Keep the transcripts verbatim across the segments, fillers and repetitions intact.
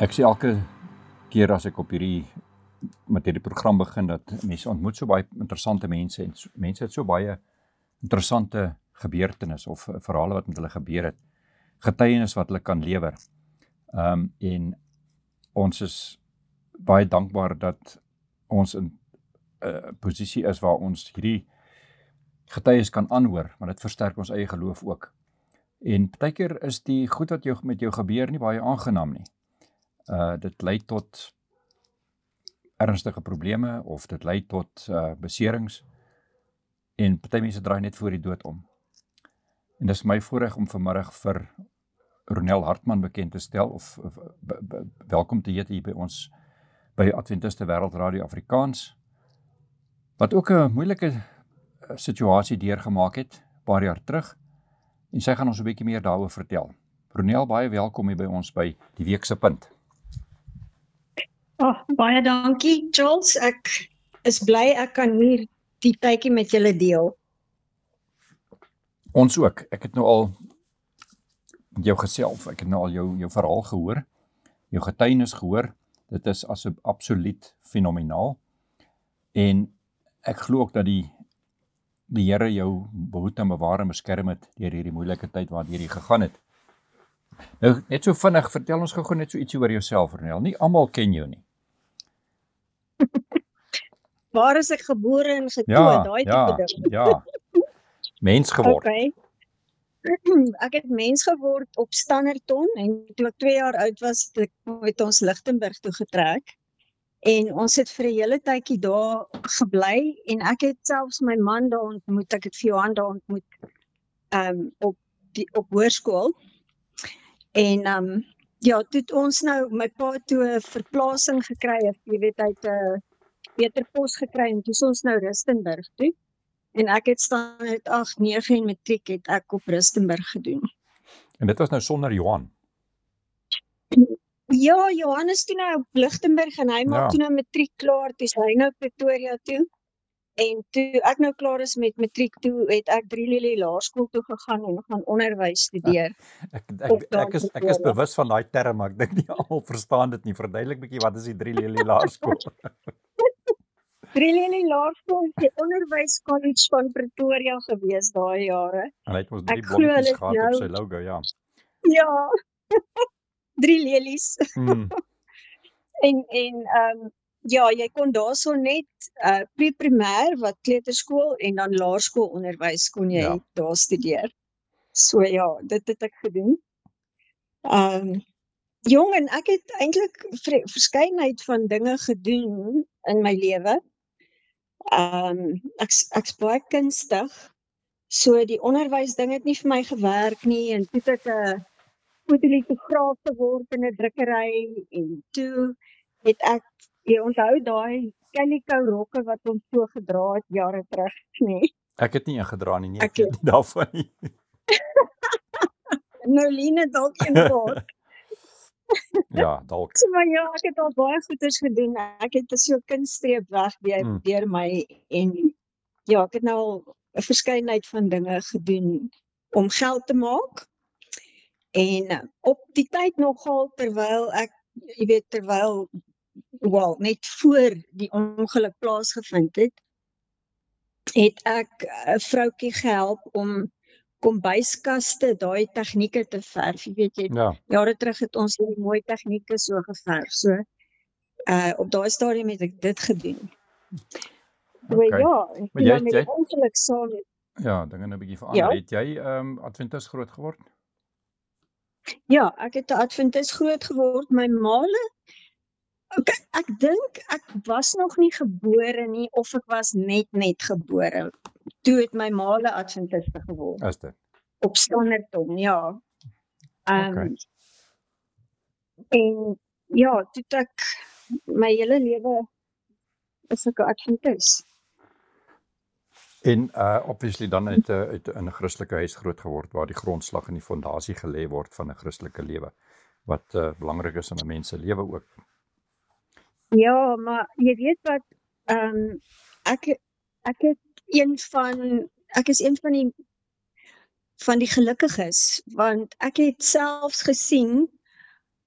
Ek sê elke keer as ek op hierdie met hierdie program begin, dat mense ontmoet so baie interessante mense, en so, mense het so baie interessante gebeurtenis of verhale wat met hulle gebeur het, getuienis wat hulle kan lewer. Um, en ons is baie dankbaar dat ons in 'n uh, posisie is waar ons hierdie getuies kan aanhoor, maar dit versterk ons eie geloof ook. En partykeer is die goed wat jou, met jou gebeur nie baie aangenaam nie. Uh, dit lei tot ernstige probleme, of dit lei tot uh, beserings, en party mense draai net voor die dood om. En dis my voorreg om vanmiddag vir Ronel Hartman bekend te stel, of, of be, be, welkom te heet hier by ons, by Adventiste Wêreld Radio Afrikaans, wat ook 'n moeilike situasie deurgemaak het, paar jaar terug, en sy gaan ons 'n bietjie meer daaroor vertel. Ronel, baie welkom hier by ons by die Week se Punt. Oh, baie dankie, Charles. Ek is bly ek kan hier die tydjie met julle deel. Ons ook. Ek het nou al met jou geself, ek het nou al jou, jou verhaal gehoor, jou getuienis gehoor. Dit is as absoluut fenomenaal. En ek glo ook dat die die Here jou behoed en bewaar en beskerm het deur hierdie moeilike tyd waardeur jy gegaan het. Nou, net so vinnig, vertel ons gou net so ietsie oor jouself, Ronel. Nie almal ken jou nie. Waar is ek gebore en getoe, Ja, daai ja, tipe ding. ja. Mens geword. Okay. Ek het mens geword op Standerton, en toe ek twee jaar oud was, het ek met ons Lichtenburg toe getrek. En ons het vir 'n hele tydjie daar gebly, en ek het selfs my man daar ontmoet, ek het vir Johan daar ontmoet, um, op, die, op hoërskool. En um, ja, toe het ons nou, my pa toe 'n verplasing gekry, of jy weet, hy het 'n beter pos gekry, en toe is ons nou Rustenburg toe. En ek het standaard agt, nege en matriek het ek op Rustenburg gedoen. En dit was nou sonder Johan. Ja, Johan is toe nou op Lichtenburg, en hy maak Ja. toe nou matriek klaar, toe is hy nou Pretoria toe. En toe ek nou klaar is met matriek toe, het ek Drie Lelie Laerskool toe gegaan en gaan onderwys studeer. Ek, ek, ek, is, ek is bewus van daai term, maar ek dink nie almal verstaan dit nie. Verduidelik bietjie, wat is die Drie Lelie Laerskool? Drie Lelie Laerskool is die onderwyskollege van Pretoria gewees daai jare. En hy het ons drie Ek glo hulle blommetjies is gehad op nou- sy logo, ja. Ja, drie lelies. Hmm. En, en um, ja, jy kon daarso net uh, pre-primêr, wat kleuterskool, en dan laerskoolonderwys kon jy Ja. daar studeer. So ja, dit het ek gedoen. Um, jong, en ek het eintlik vre- verskeidenheid van dinge gedoen in my lewe. Um, ek, ek's baie kunstig, so die onderwysding het nie vir my gewerk nie, en toe het ek 'n fotolitograaf geword in 'n drukkery, en toe het ek, jy onthou daai Calico rokke wat ons so gedra het jare terug, nee. Ek het nie ingedra nie, nee, Ek ek weet nie daarvan nie. Nou Line dalk een gehad. Ja, dalk. So, maar ja, ek het al baie goeders gedoen. Ek het so 'n kunststreep weg deur, Mm. deur my, en ja, ek het nou al 'n verskeidenheid van dinge gedoen om geld te maak. En uh, op die tyd nogal, terwyl ek, jy weet, terwyl, wel, net voor die ongeluk plaasgevind het, het ek 'n vroutjie gehelp om kombuiskaste, daai tegnieke te verf. Jy weet jy, Ja, jare terug het ons hierdie mooi tegnieke so geverf. So, uh, op daai stadium het ek dit gedoen. So okay. ja, en Maar toe jy- nou met jy- die ongeluk saam, Ja, dinge nou 'n bietjie verander. Ja. Het jy um, Adventis groot geword? ja, ek het 'n Adventis groot geword. My maale, okay, ek dink ek was nog nie gebore nie, of ek was net net gebore. Toe het my maale Adventiste geword. Is dit? Op Standerton, ja. Um, Okay. En ja, toe het ek my hele lewe is ek 'n Adventis. En uh, obviously dan uit, uh, uit in 'n Christelike huis groot geword, waar die grondslag en die fondasie gelê word van 'n Christelike lewe, wat uh, belangrik is in 'n mens se lewe ook. Ja, maar jy weet wat, um, ek, ek het een van, ek is een van die, van die gelukkiges, want ek het selfs gesien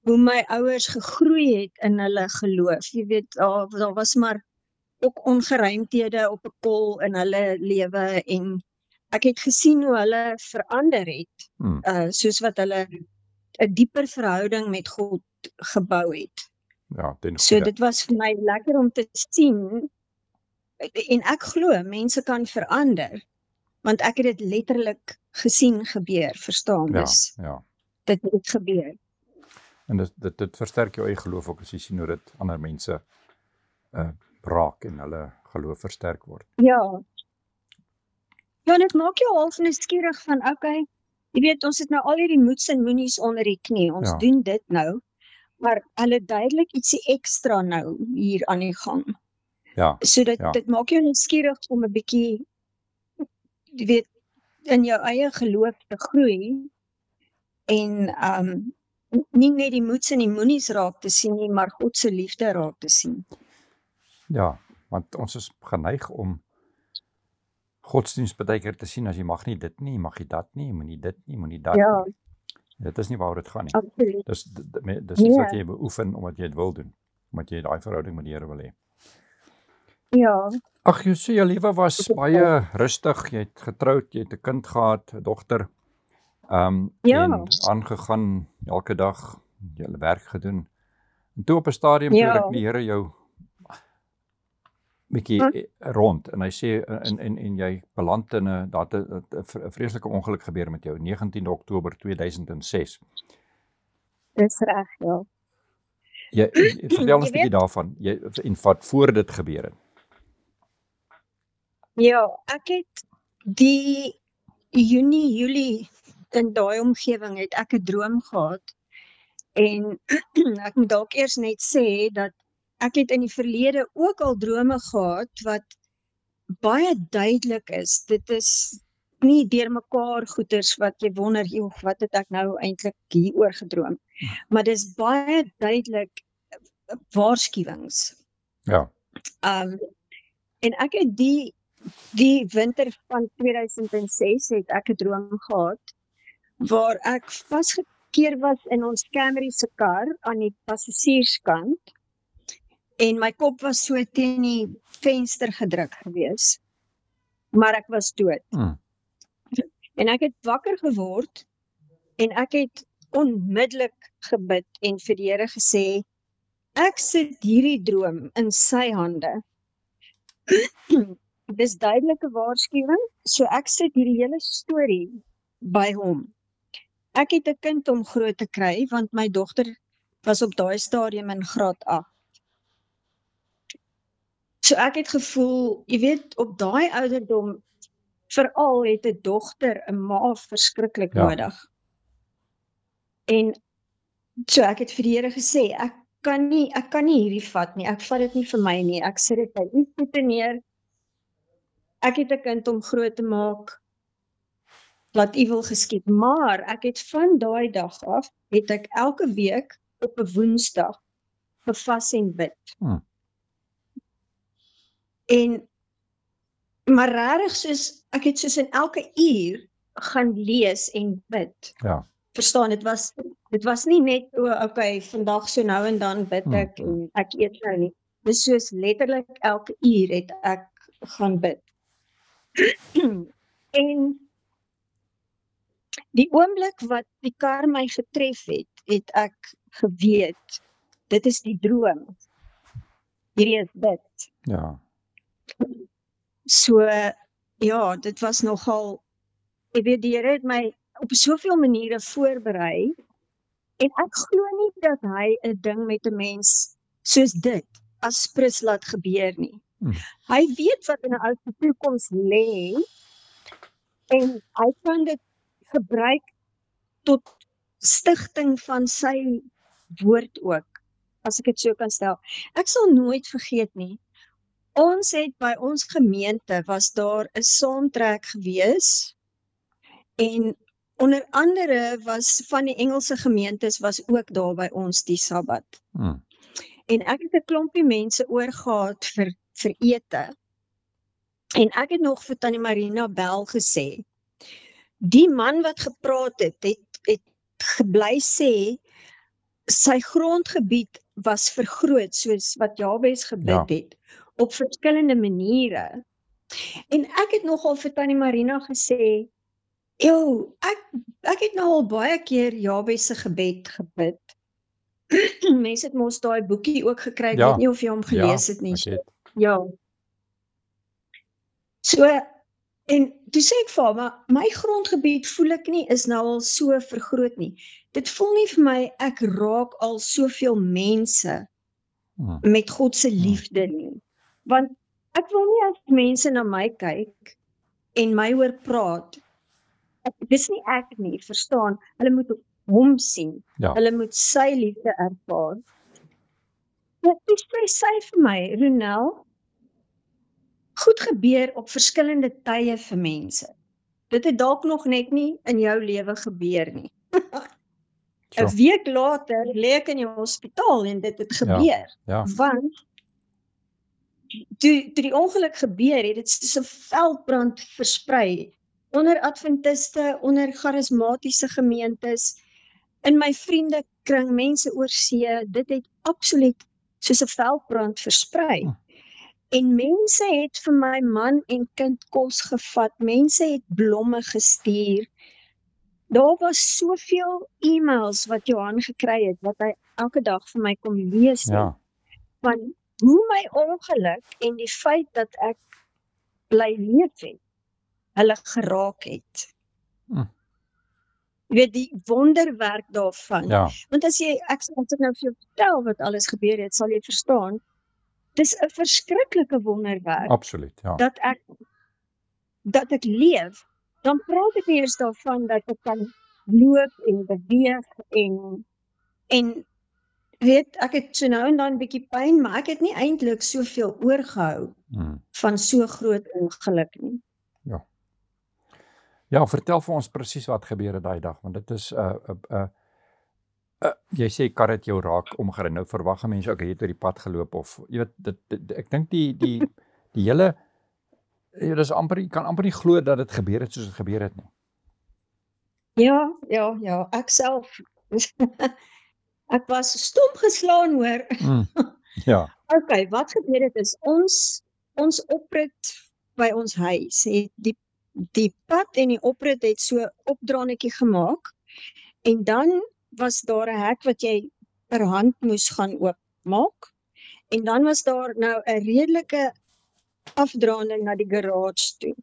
hoe my ouers gegroei het in hulle geloof. Jy weet, daar, daar was maar ook ongeruimthede op 'n kol in hulle lewe en ek het gesien hoe hulle verander het, Hmm. uh, soos wat hulle 'n dieper verhouding met God gebou het. Ja, ten So goeie. dit was vir my lekker om te sien, en ek glo mense kan verander, want ek het dit letterlik gesien gebeur, verstaan, Ja, dus ja. dit het gebeur. En dit, dit, dit versterk jou eie geloof ook as jy sien hoe dit ander mense uh, raak en hulle geloof versterk word. Ja. Ja, dit maak jou half nuuskierig van, okay, jy weet, ons het nou al hierdie moeds en moenies onder die knie, ons Ja. doen dit nou, maar hulle duidelik ietsie ekstra nou hier aan die gang. Ja, So dit, ja. dit maak jou nuuskierig om 'n bietjie, jy weet, in jou eie geloof te groei, en um, nie net die moeds en die moenies raak te sien nie, maar God se liefde raak te sien. Ja, want ons is geneig om godsdienst baie keer te sien as jy mag nie dit nie, mag jy dat nie, moenie dit nie, moenie dat Ja, nie. Dit is nie waaroor dit gaan nie. absoluut. Dis dis dis iets wat Nee. jy beoefen omdat jy dit wil doen, omdat jy daai verhouding met die Here wil hê. Ja, Ag, jy sê jou lewe was baie rustig, jy het getroud, jy het 'n kind gehad, 'n dogter, um, Ja. en aangegaan elke dag, jy het werk gedoen. En toe op 'n stadium toe Ja. ruk die Here jou bietjie Hm. eh, rond en hy sê en en en jy beland in 'n dat 'n 'n vreeslike ongeluk gebeur met jou negentiende Oktober tweeduisend ses. dis reg, ja. Jy vertel ons Jy bietjie daarvan. Jy en wat voor dit gebeur het. Ja, ek het die Junie, Julie in daai omgewing het ek 'n droom gehad. En ek moet dalk eers net sê dat ek het in die verlede ook al drome gehad wat baie duidelik is. Dit is nie deurmekaar goeters wat jy wonder, joh, wat het ek nou eintlik hieroor gedroom. Maar dis baie duidelik uh, waarskuwings. Ja. Um, en ek het die die winter van tweeduisend ses het ek 'n droom gehad waar ek vasgekeer was in ons Camry se kar aan die passasierskant en my kop was so teen die venster gedruk gewees, maar ek was dood. Hmm. En ek het wakker geword en ek het onmiddellik gebid en vir die Here gesê, ek sit hierdie droom in sy hande. Dis duidelike waarskuwing, so ek sit hierdie hele storie by hom. Ek het 'n kind om groot te kry, want my dogter was op daai stadium in graad agt. So ek het gevoel, jy weet, op daai ouderdom, veral het 'n dogter 'n ma verskriklik Ja. nodig. En so ek het vir die Here gesê, ek kan nie, ek kan nie hierdie vat nie, ek vat dit nie vir my nie, ek sit dit by u voete neer. Ek het 'n kind om groot te maak, laat u wil geskied, maar ek het van daai dag af, het ek elke week op 'n Woensdag gevas en bid. Hmm. En, maar regtig soos, ek het soos in elke uur gaan lees en bid. Ja. Verstaan, dit was, dit was nie net, o, okay, vandag so nou en dan bid ek Hmm. en ek eet nou nie. Dis soos letterlik elke uur het ek gaan bid. En die oomblik wat die kar my getref het, het ek geweet, dit is die droom. Hierdie is dit. Ja. So, ja, dit was nogal, ek weet, die Here het my op soveel maniere voorberei, en ek glo nie dat hy 'n ding met 'n mens soos dit, as prins laat gebeur nie. Hmm. Hy weet wat in 'n ou se toekoms lê, en hy kan dit gebruik tot stigting van sy woord ook, as ek dit so kan stel. Ek sal nooit vergeet nie, ons het by ons gemeente, was daar 'n saamtrek gewees, en onder andere was van die Engelse gemeentes was ook daar by ons die Sabbat. Hmm. En ek het 'n klompie mense oorgehad vir, vir ete. En ek het nog vir Tannie Marina Bell gesê, die man wat gepraat het, het, het gebly sê, sy grondgebied was vergroot, soos wat Jabes gebid Ja. het, op verskillende maniere. En ek het nogal vir Tannie Marina gesê, "Ew, ek ek het nou al baie keer Jabes se gebed gebid." Mense het mos daai boekie ook gekry, ek Ja, weet nie of jy hom gelees ja, het nie. ek So, het. ja. So, en toe sê ek vir haar, maar my grondgebied voel ek nie is nou al so vergroot nie. Dit voel nie vir my ek raak al soveel mense Hmm. met God se liefde nie. Want ek wil nie as mense na my kyk en my hoor praat, ek, dis nie ek nie, verstaan, hulle moet hom sien, Ja. hulle moet sy liefde ervaar. Dit sê sy vir my, Ronel, goed gebeur op verskillende tye vir mense. Dit het dalk nog net nie in jou lewe gebeur nie. 'n So, week later lê ek in die hospitaal en dit het gebeur. ja. Want toe, toe die ongeluk gebeur het, dit soos 'n veldbrand versprei onder adventiste, onder charismatiese gemeentes, in my vriendekring, mense oor see, dit het absoluut soos 'n veldbrand versprei. Hm. En mense het vir my man en kind kos gevat, mense het blomme gestuur. Daar was soveel e-mails wat Johan gekry het, wat hy elke dag vir my kom lees het, Ja. van hoe my ongeluk en die feit dat ek bly leef het, hulle geraak het. Hm. Jy weet, die wonderwerk daarvan. Ja. Want as jy, ek, as ek nou vir jou vertel wat alles gebeur het, sal jy verstaan, dis 'n verskriklike wonderwerk, Absoluut, ja. dat ek, dat ek leef. Dan praat ek nie eers daarvan dat ek kan loop en beweeg en, en weet, ek het so nou en dan 'n bietjie pyn, maar ek het nie eintlik soveel oorgehou Hmm. van so groot ongeluk nie. Ja. Ja, vertel vir ons presies wat gebeur het daai dag, want dit is 'n uh, 'n uh, uh, uh, jy sê kar het jou raak omgery. Nou verwag mense ook jy het oor die pad geloop of jy weet dit, dit ek dink die die die hele ja, dis amper jy kan amper nie glo dat dit gebeur het soos dit gebeur het nie. Ja, ja, ja, ek self. Ek was stom geslaan hoor. Mm. Ja. Okay, wat gebeur het is ons ons oprit by ons huis het die die pad en die oprit het so opdraannetjie gemaak en dan was daar 'n hek wat jy per hand moes gaan oopmaak en dan was daar nou 'n redelike afdraande na die garage toe.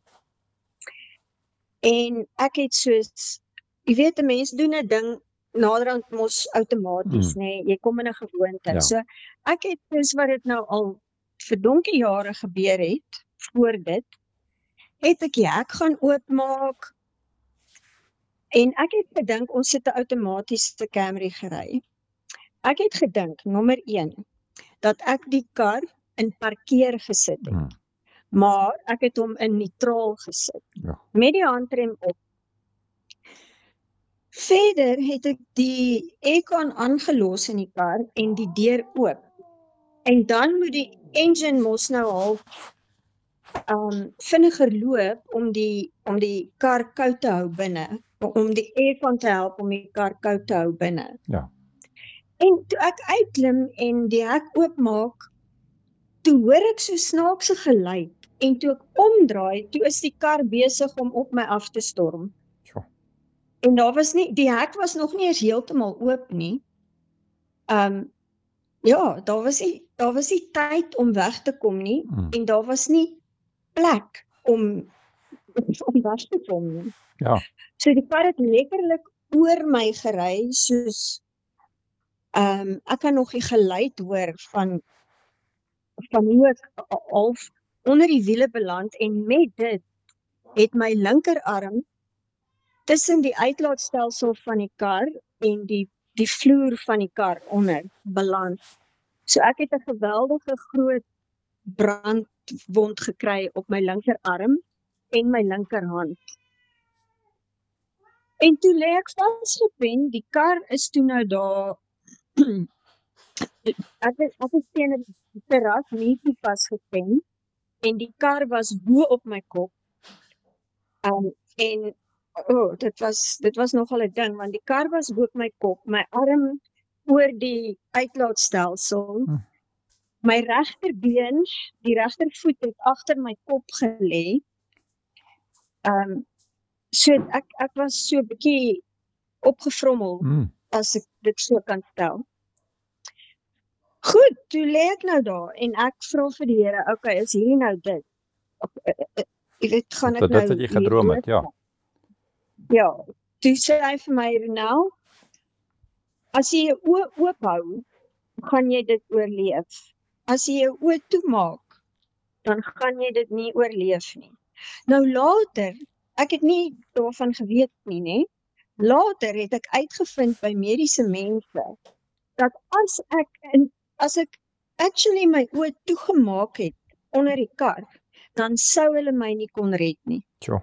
En ek het soos, jy weet 'n mens doen 'n ding naderhand mos outomaties, Mm. nê, nee, jy kom in 'n gewoonte. Ja. So ek het soos wat dit nou al vir donkie jare gebeur het, voor dit, het ek die hek gaan oopmaak en ek het gedink ons het 'n outomatiese Camry gery. Ek het gedink, nommer een, dat ek die kar in parkeer gesit het, Mm. maar ek het hom in neutraal gesit, Ja. met die handrem op. Verder het ek die aircon aangelos in die kar en die deur oop. En dan moet die engine mos nou half um, vinniger loop om die, om die kar koud te hou binne, om die aircon te help om die kar koud te hou binne. Ja. En toe ek uitklim en die hek oopmaak, toe hoor ek so snaakse geluid en toe ek omdraai, toe is die kar besig om op my af te storm. So. En daar was nie, die hek was nog nie eens heeltemal oop nie. Um, ja, daar was nie, daar was nie tyd om weg te kom nie, Mm. en daar was nie plek om, om weg te kom nie. Ja. So die kar het letterlik oor my gery, soos, um, ek kan nog die geluid hoor van, van hoe ek half onder die wiele beland, en met dit het my linkerarm tussen die uitlaatstelsel van die kar en die, die vloer van die kar onder beland. So ek het 'n geweldige groot brandwond gekry op my linkerarm en my linkerhand. En toe lê ek vasgepen, die kar is toe nou daar, ek het, ek het teen 'n terras netjie vasgepen, en die kar was bo op my kop. Um, en, oh, dit was, dit was nogal 'n ding, want die kar was bo op my kop, my arm oor die uitlaatstelsel. Hm. My regterbeen, die regtervoet het agter my kop gelê. Ehm um, so ek ek was so 'n bietjie opgevrommel, Mm. as ek dit so kan stel. Goed, toe lê ek nou daar en ek vra vir die Here, okay, is hierdie nou dit? Of, uh, uh, jy weet, gaan ek Dit nou dit wat jy hier gedroom het, ja. dood? Ja, toe sê hy vir my, Ronel, as jy jou oë oop hou, gaan jy dit oorleef. As jy jou oë toemaak, dan gaan jy dit nie oorleef nie. Nou later, ek het nie daarvan geweet nie, nê? Later het ek uitgevind by mediese mense, dat as ek, in, as ek actually my oë toegemaak het onder die kar, dan sou hulle my nie kon red nie. Tjoh.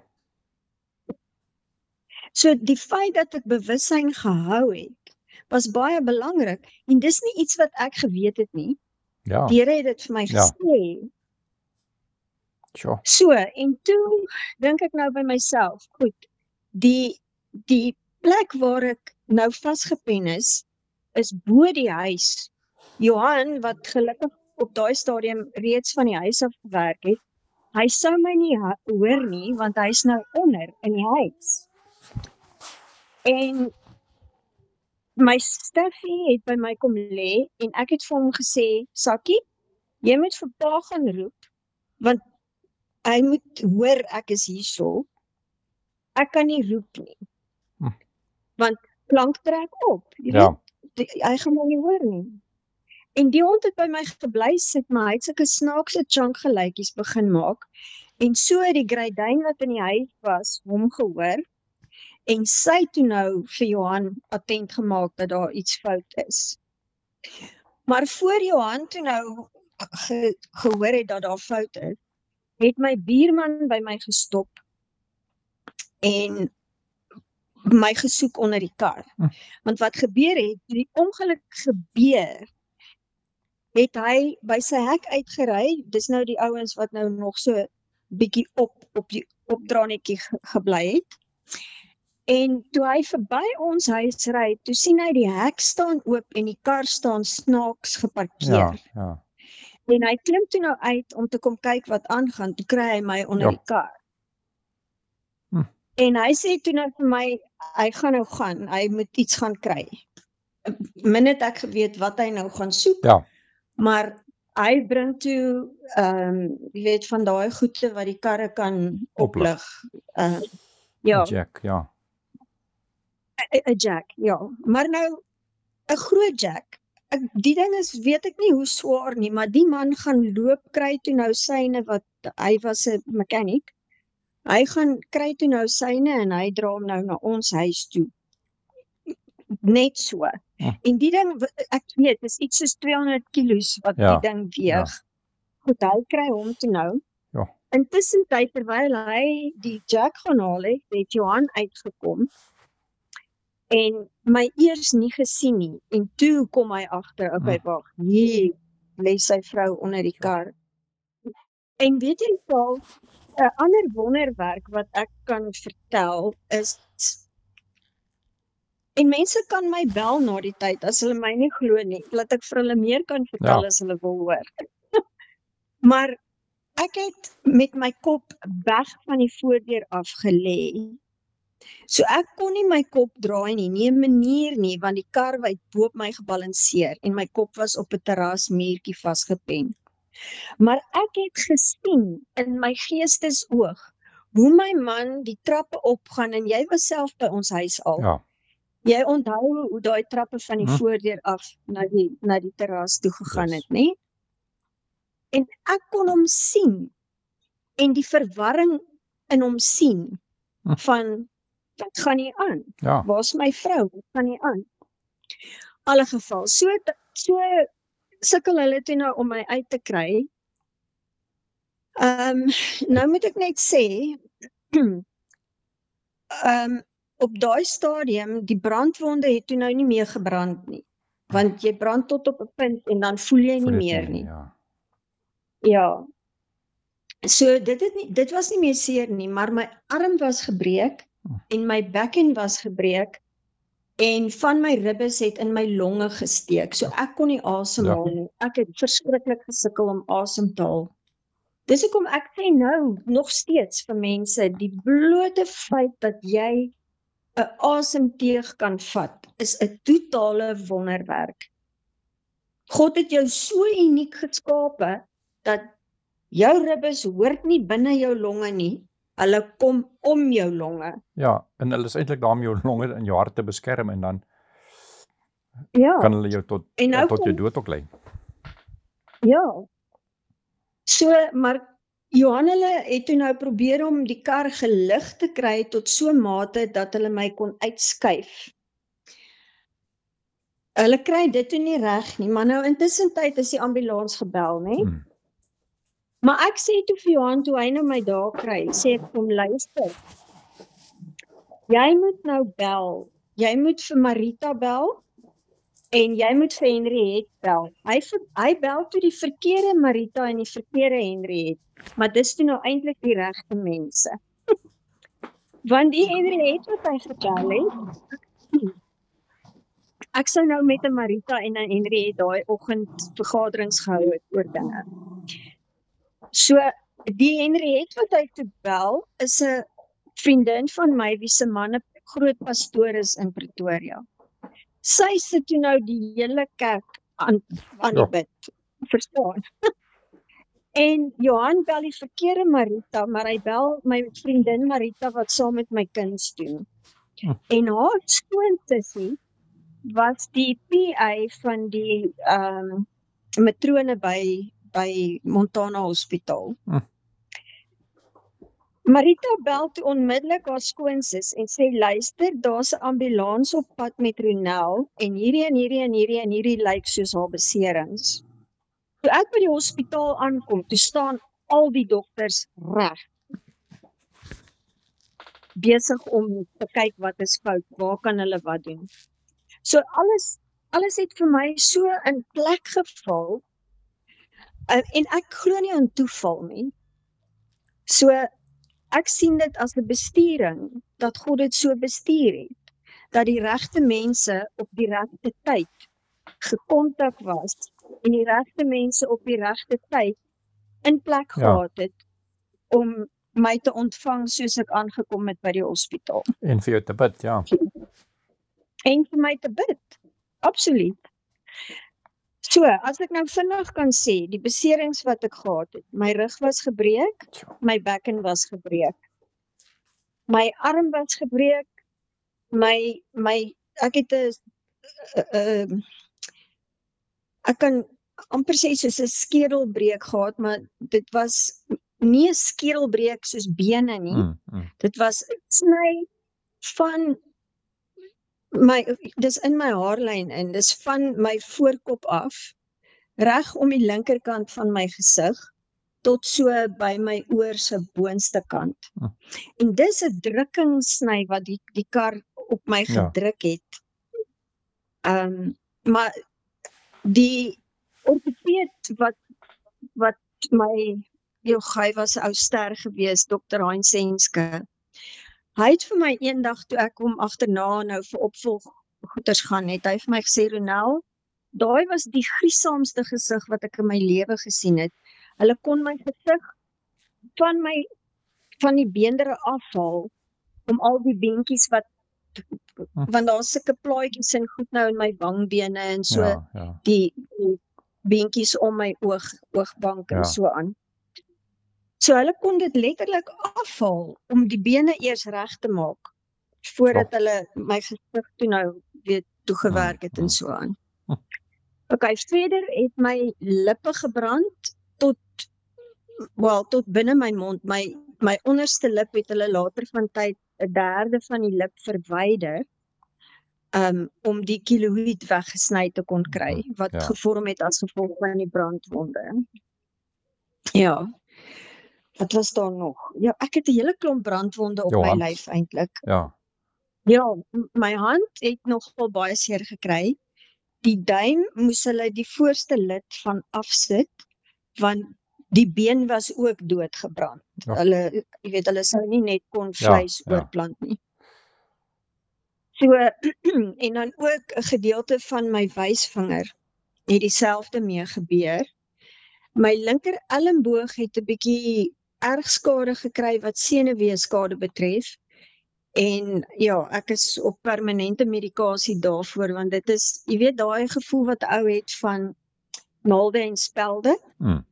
So die feit dat ek bewussyn gehou het, was baie belangrik, en dis nie iets wat ek geweet het nie. Ja. Die Here het dit vir my Ja. gesê. Tjoh. So, en toe dink ek nou by myself, goed, die, die plek waar ek nou vasgepen is, is bo die huis. Johan, wat gelukkig op daai stadium reeds van die huis af gewerk het, hy sou my nie ha- hoor nie, want hy's nou onder in die huis. En my stiffie het by my kom lê, en ek het vir hom gesê, Sakkie, jy moet vir pa gaan roep, want hy moet hoor ek is hierso. Ek kan nie roep nie. Hm. Want klank trek op, jy Ja. weet, die, hy gaan my nie hoor nie. En die hond het by my gebly sit, maar hy het sulke snaakse chunk geluitjies begin maak. En so het die greidyn wat in die huis was, hom gehoor. En sy toe nou vir Johan attent gemaak dat daar iets fout is. Maar voor Johan toe nou ge, gehoor het dat daar fout is, het my buurman by my gestop en my gesoek onder die kar. Hm. Want wat gebeur het, toe die ongeluk gebeur, het hy by sy hek uitgery, dis nou die ouens wat nou nog so bietjie op, op die opdraanetjie ge, gebly het. En toe hy verby ons huis ry, toe sien hy die hek staan oop en die kar staan snaaks geparkeer. Ja, ja. En hy klim toe nou uit om te kom kyk wat aangaan, toe kry hy my onder Ja. die kar. Hm. En hy sê toe nou vir my, hy gaan nou gaan, hy moet iets gaan kry. Min het ek geweet wat hy nou gaan soek, Ja. maar hy bring toe, ehm um, jy weet, van daai goede wat die karre kan Oplig. oplig. Uh, ja, Jack, ja. 'n 'n jack, ja. Maar nou, 'n groot jack. Ek, die ding is, weet ek nie hoe swaar nie, maar die man gaan loop, kry toe nou syne, wat, hy was 'n mechanic, hy gaan kry toe nou syne en hy dra hom nou na ons huis toe. Net so. Hm. En die ding, w- ek weet, is iets soos tweehonderd kilos wat Ja, die ding weeg. Goed, hy kry hom toe nou. Ja. Intussen tyd, terwyl hy die jack gaan haal het, het Johan uitgekom en my eers nie gesien nie. En toe kom hy agter, okay, Hm. wag, hier lê sy vrou onder die kar. En weet jy wel, 'n ander wonderwerk wat ek kan vertel is, en mense kan my bel na die tyd as hulle my nie glo nie, dat ek vir hulle meer kan vertel Ja. as hulle wil hoor. Maar ek het met my kop weg van die voordeur af gelê. So ek kon nie my kop draai nie, nie 'n manier nie, want die kar het bo op my gebalanseer en my kop was op 'n terrasmuurtjie vasgepen. Maar ek het gesien in my geestesoog hoe my man die trappe opgaan, en jy was self by ons huis al. Ja. Jy onthou hoe daai trappe van die Hm. voordeur af na die na die terras toe gegaan Yes. het, nê? En ek kon hom sien en die verwarring in hom sien Hm. van wat gaan hier aan? Ja. Waar's my vrou? Wat gaan hier aan? Alle geval, so so sukkel hulle toe nou om my uit te kry. Ehm um, nou moet ek net sê, ehm um, op daai stadium, die brandwonde het toe nou nie meer gebrand nie. Want jy brand tot op 'n punt en dan voel jy nie Voel dit meer nie. Ja. Ja. So dit het nie, dit was nie meer seer nie, maar my arm was gebreek Hm. en my bekken was gebreek En van my ribbes het in my longe gesteek, so ek kon nie asemhaal nie. Ek het verskriklik gesukkel om asem te haal. Dis hoekom ek sê nou, nog steeds vir mense, die blote feit dat jy 'n asemteug kan vat, is 'n totale wonderwerk. God het jou so uniek geskape, dat jou ribbes hoort nie binne jou longe nie, hulle kom om jou longe. Ja, en hulle is eintlik daar om jou longe en jou hart te beskerm, en dan Ja. kan hulle jou tot, En nou tot kom, jou dood ook lei. Ja. So, maar Johan hulle het toe nou probeer om die kar gelig te kry tot so mate dat hulle my kon uitskuif. Hulle kry dit toe nie reg nie, maar nou intussen tyd is die ambulans gebel, né? Hmm. Maar ek sê toe vir Johan, toe hy nou my daar kry, sê ek kom luister. Jy moet nou bel. Jy moet vir Marita bel en jy moet vir Henriette bel. Hy ver- hy bel toe die verkeerde Marita en die verkeerde Henriette, maar dis toe nou eintlik die regte mense. Want die Henriette wat hy vertel het, ek sou nou met 'n Marita en 'n Henriette daai oggend vergaderings gehou het oor dinge. So, die Henriette wat hy toe bel, is 'n vriendin van my wie se man 'n groot pastoor is in Pretoria. Sy sit toe nou die hele kerk aan aan die Ja. bid, verstaan? En Johan bel die verkeerde Marita, maar hy bel my vriendin Marita wat saam met my kinders doen. Hm. En haar skoonsussie was die P A van die ehm um, matrone by by Montana Hospitaal. Hm. Marita bel toe onmiddellik haar skoonsis en sê luister, daar's 'n ambulans op pad met Ronel en hierdie en hierdie en hierdie en hierdie lyk soos haar beserings. Toe ek by die hospitaal aankom, toe staan al die dokters reg, besig om te kyk wat is fout, waar kan hulle wat doen. So alles alles het vir my so in plek geval, en, en ek glo nie aan toeval nie. So ek sien dit as 'n bestuuring, dat God dit so bestuur het, dat die regte mense op die regte tyd gekontak was, en die regte mense op die regte tyd in plek Ja. gehad het, om my te ontvang soos ek aangekom het by die hospitaal. En vir jou te bid, ja. En vir my te bid, absoluut. So, as ek nou vinnig kan sê, die beserings wat ek gehad het, my rug was gebreek, Tjoh. my bekken was gebreek, my arm was gebreek, my, my, ek het 'n, uh, uh, ek kan amper sê soos 'n skedelbreek gehad, maar dit was nie 'n skedelbreek soos bene nie, Mm, mm. dit was 'n sny van my, dis in my haarlyn en dis van my voorkop af, reg om die linkerkant van my gesig, tot so by my oor se boonste kant. Hm. En dis 'n drukkingssny wat die, die kar op my Ja. gedruk het. Um, maar die ortopeed wat, wat my, joh, hy was 'n ou ster gewees, dokter Heinz Henske. Hy het vir my eendag toe ek hom agterna nou vir opvolggoeders gaan het, hy het vir my gesê, Ronel, daai was die griesaamste gesig wat ek in my lewe gesien het. Hulle kon my gesig van my van die beendere afhaal om al die beentjies wat Hm. want daar's sulke plaatjies en goed nou in my wangbene en so Ja, ja. die, die beentjies om my oog oogbank en Ja. so aan. So hulle kon dit letterlik afhaal om die bene eers reg te maak voordat hulle my gesig toe nou weer toegewerk het Mm, en mm. so aan. Hm. Okay, verder het my lippe gebrand tot wel tot binne my mond. My my onderste lip het hulle later van tyd 'n derde van die lip verwyder um, om die kiloïd weggesny te kon kry wat Ja. gevorm het as gevolg van die brandwonde. Ja. Wat was daar nog? Ja, ek het 'n hele klomp brandwonde op Jou my hand. lyf eintlik. Ja. Ja, m- my hand het nogal baie seer gekry. Die duim moes hulle die voorste lid van afsit, want die been was ook doodgebrand. Ja. Hulle, jy weet, hulle sou nie net kon Ja, vleis ja. oorplant nie. So, en dan ook 'n gedeelte van my wysvinger het dieselfde mee gebeur. My linker elmboog het 'n bietjie erg skade gekry wat senuweeskade betref. En ja, ek is op permanente medikasie daarvoor, want dit is, jy weet, daai gevoel wat ou het van naalde en spelde, Mm.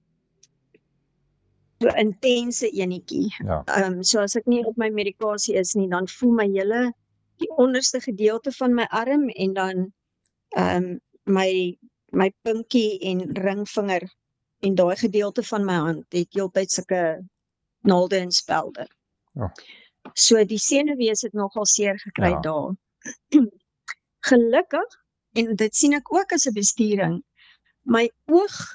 so 'n intense enetjie. Ja. Ehm um, so as ek nie op my medikasie is nie, dan voel my hele die onderste gedeelte van my arm en dan ehm um, my my pinkie en ringvinger en daai gedeelte van my hand het heeltyd sulke naalde en spelde. Ja. So die senuwees het nogal seer gekry Ja. daar. Gelukkig, en dit sien ek ook as 'n besturing, my oog,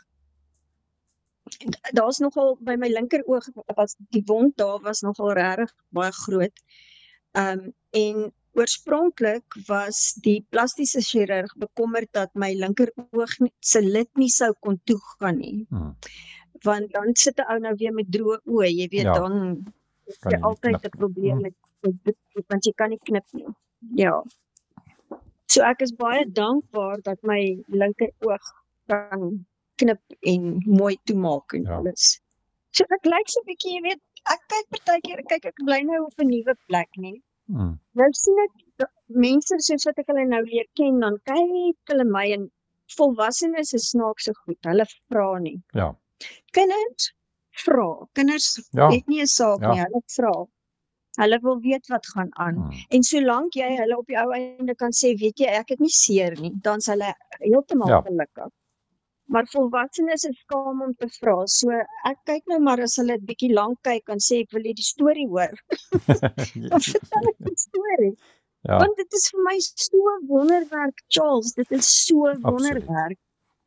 daar's nogal by my linker oog was die wond daar was nogal regtig baie groot. Um en oorspronklik was die plastiese chirurg bekommerd dat my linker oog nie- se lid nie sou kon toegaan nie, Mm. want dan sit 'n ou nou weer met droë oë, jy weet, Ja. dan is Kan jy jy nie altyd knip 'n probleem nie. met met dit, want jy kan nie knip nie. Ja. So ek is baie dankbaar dat my linker oog kan knip en mooi toemaak en Ja. alles. So ek lyk so 'n bietjie, jy weet, ek kyk partykeer, kyk ek bly nou op 'n nuwe plek nie. Mm. Nou sien ek da- mense soos wat ek hulle nou leer ken, dan kyk hulle my en volwassenes is snaakse goed. Hulle vra nie. Ja. Kinders vra. Kinders Ja. het nie 'n saak Ja. nie, hulle vra. Hulle wil weet wat gaan aan. Mm. En solank jy hulle op die ou einde kan sê, weet jy, ek het nie seer nie, dan is hulle heeltemal Ja. gelukkig. Maar volwassenes is skaam om te vra. So ek kyk nou maar as hulle 'n bietjie lank kyk en sê ek wil hê die storie hoor, dan vertel ek die storie. Ja, Want dit is vir my so 'n wonderwerk, Charles, dit is so 'n Absoluut. wonderwerk.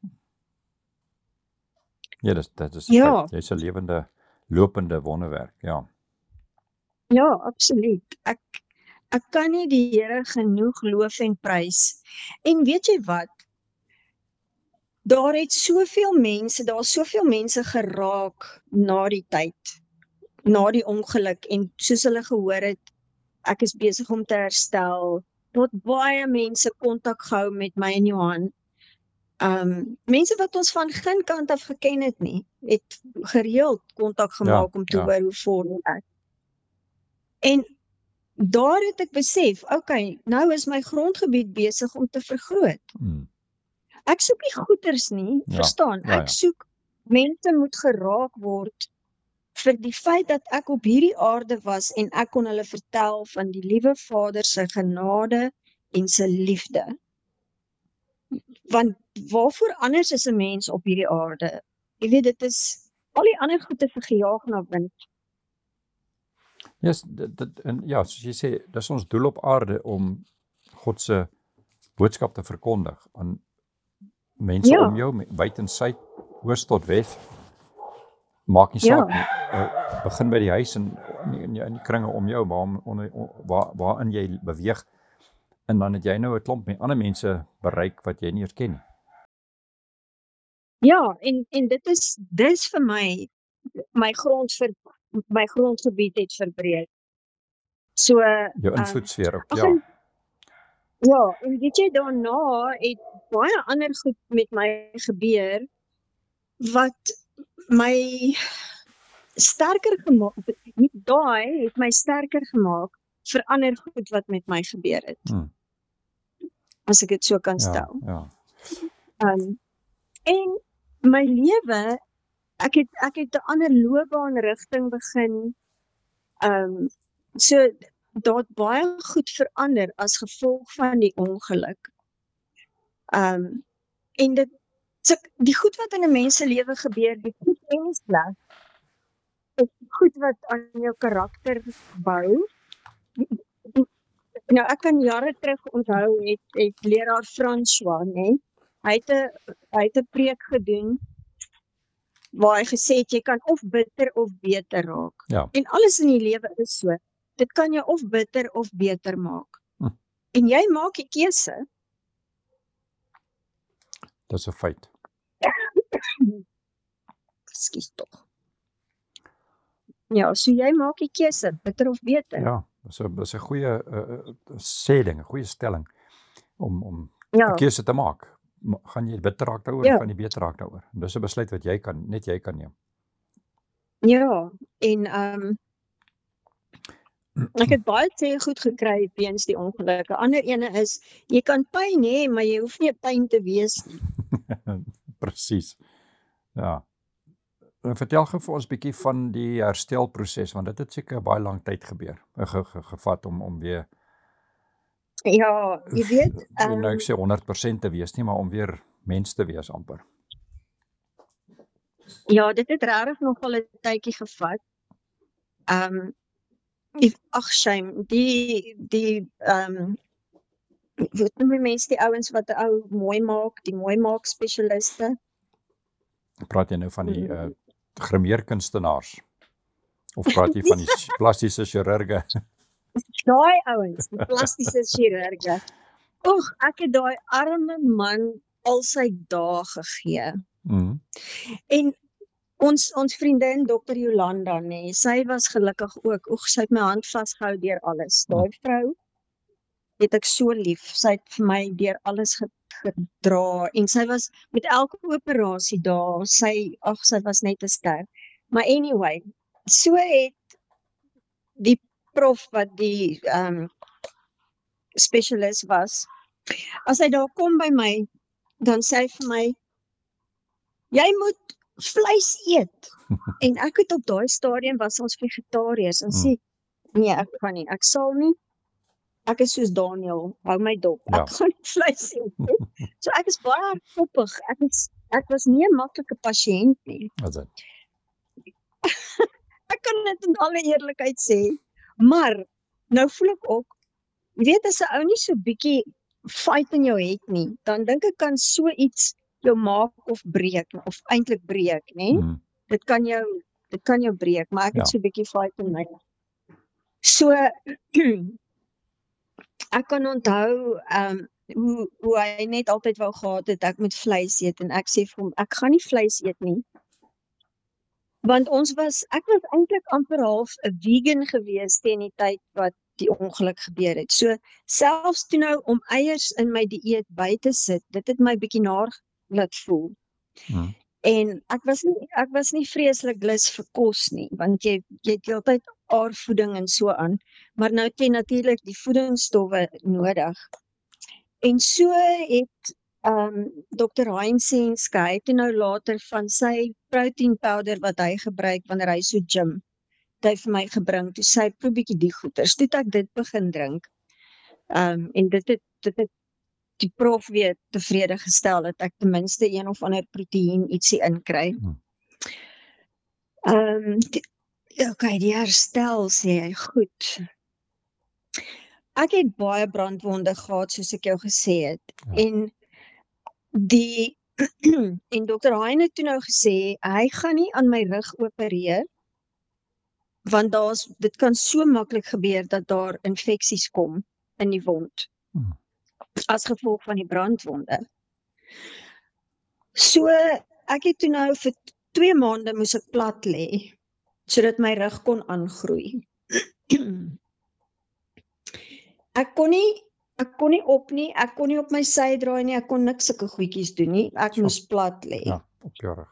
ja, dis dit is Ja. feit. Jy's 'n lewende lopende wonderwerk. Ja. Ja, absoluut. Ek ek kan nie die Here genoeg loof en prys. En weet jy wat? Daar het soveel mense, daar's soveel mense geraak na die tyd, na die ongeluk, en soos hulle gehoor het, ek is besig om te herstel. Tot baie mense kontak gehou met my en Johan. Um mense wat ons van geen kant af geken het nie, het gereeld kontak gemaak om te ja. hoor hoe vorder ek. En daar het ek besef, okay, nou is my grondgebied besig om te vergroot. Mm. Ek soek nie goeders nie, Ja, verstaan? ja, ja. Ek soek mense moet geraak word vir die feit dat ek op hierdie aarde was en ek kon hulle vertel van die liewe Vader se genade en sy liefde. Want waarvoor anders is 'n mens op hierdie aarde? Jy weet, dit is al die ander goed is gejaag na wind. Yes, dit, dit, en ja, soos jy sê, dis ons doel op aarde om God se boodskap te verkondig aan mense Ja. om jou, me- wyd en suid, oos tot wes. Maak nie Ja. saak nie. Uh, begin by die huis en in die, in die, in die kringe om jou waar, onder, waar waarin jy beweeg, en dan het jy nou 'n klomp met ander mense bereik wat jy nie eers ken nie. Ja, en en dit is dis vir my my grond vir my grondgebied het verbreek. So Jou ehm, invloedsfeer ook, ag, ja. en- ja, en weet jy, daarna het baie ander goed met my gebeur wat my sterker gemaak, nie daai het my sterker gemaak vir ander goed wat met my gebeur het, Hmm. as ek dit so kan Ja, stel. ja. Um, en my lewe, ek het ek het 'n ander loopbaanrigting begin. Um so daar het baie goed verander as gevolg van die ongeluk. Um en dit so, die goed wat in 'n mens se lewe gebeur, die goed en sleg, is goed wat aan jou karakter bou. Nou ek kan jare terug onthou het het leraar François, nê? Hy het 'n hy het 'n preek gedoen waar hy gesê het jy kan of bitter of beter raak. Ja. En alles in die lewe is so. Dit kan jou of bitter of beter maak. Hm. En jy maak die keuse. Dis 'n feit. Ekskuus tog. Ja, so jy maak die keuse, bitter of beter. Ja, dis 'n dis 'n goeie uh, sêding, 'n goeie stelling om om 'n Ja, keuse te maak. Ma- Gaan jy bitter raak daaroor ja, of gaan jy beter raak daaroor? Dis 'n besluit wat jy kan net jy kan neem. ja. En ehm ek het baie sê goed gekry weens die ongelukke. Ander ene is jy kan pyn hê, maar jy hoef nie 'n pyn te wees nie. Presies. Ja. En vertel gou vir ons bietjie van die herstelproses want dit het seker baie lank tyd gebeur. Ge, ge, gevat om om weer Ja, jy weet, en nou ehm ek sê honderd persent te wees nie, maar om weer mens te wees amper. ja, dit het regtig nogal 'n tydjie gevat. Ehm die ag shame, die die ehm wat noem die mense die ouens wat 'n ou mooi maak, die mooi maak spesialiste. Praat jy nou van die uh Mm. grimeerkunstenaars of praat jy van die s- plastiese chirurge? Daai ouens, die plastiese chirurge. Oeg, ek het daai arme man al sy dae gegee. Mhm. En ons ons vriendin dokter Jolanda nê, sy was gelukkig ook. Oeg, sy het my hand vasgehou deur alles. Daai vrou het ek so lief. Sy het vir my deur alles ge- gedra en sy was met elke operasie daar, sy ag sy was net 'n ster. Maar anyway, so het die prof wat die ehm um, spesialis was, as hy daar kom by my, dan sê hy vir my, jy moet vleis eet. En ek het op daai stadium was ons vegetariërs en Mm. sê, nee, ek kan nie, ek sal nie. Ek is soos Daniel, hou my dop. Ja. Ek gaan nie vleis eet nie. So ek is baie hardkoppig. Ek is ek was nie 'n maklike pasiënt nie. Wat is dit? Ek kan dit in alle eerlikheid sê. Maar nou voel ek ook, jy weet as 'n ou nie so bietjie fight in jou het nie, dan dink ek kan so iets jou maak of breek of eintlik breek, nê? Mhm. Dit kan jou dit kan jou breek, maar ek het Ja. so bietjie fight in my. So ek kan onthou ehm um, hoe hoe hy net altyd wou gehad het ek moet vleis eet en ek sê vir hom ek gaan nie vleis eet nie. Want ons was ek was eintlik amper half 'n vegan gewees teen die tyd wat die ongeluk gebeur het. So selfs toe nou om eiers in my dieet by te sit, dit het my bietjie naar laat voel. Mhm. En ek was nie ek was nie vreeslik lus vir kos nie, want jy jy het heeltyd aardvoeding en so aan, maar nou het jy natuurlik die voedingsstowwe nodig. En so het um dokter Heinzenske hy het nou later van sy protein powder wat hy gebruik wanneer hy so gym, het hy vir my gebring, toe sê hy proe bietjie die goeters, toe het ek dit begin drink. Um en dit het dit het die prof weer tevrede gestel dat ek ten minste een of ander proteïen ietsie inkry. Hmm. Um die, okay, die herstel sê hy goed. Ek het baie brandwonde gehad soos ek jou gesê het. Ja. En die en dokter Hein het toe nou gesê hy gaan nie aan my rug opereer want daar's dit kan so maklik gebeur dat daar infeksies kom in die wond. Hmm. As gevolg van die brandwonde. So ek het toe nou vir twee maande moes ek plat lê sodat my rug kon aangroei. Ek kon nie ek kon nie op nie, ek kon nie op my sy draai nie, ek kon niks sulke goedjies doen nie. Ek So. moes plat lê. Ja, op jou rug.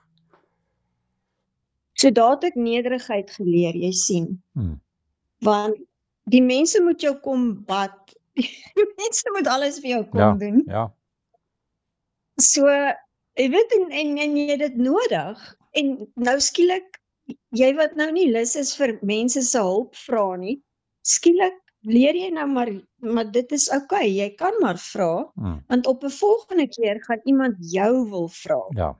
So daar het ek nederigheid geleer, jy sien. Hmm. Want die mense moet jou kom bad. Die mense moet alles vir jou kom Ja, doen. ja. So, jy weet, en, en, en jy het dit nodig. En nou skielik, jy wat nou nie lus is vir mense se hulp vra nie, skielik leer jy nou maar, maar dit is okay, jy kan maar vra, Hmm. want op 'n volgende keer gaan iemand jou wil vra. Ja.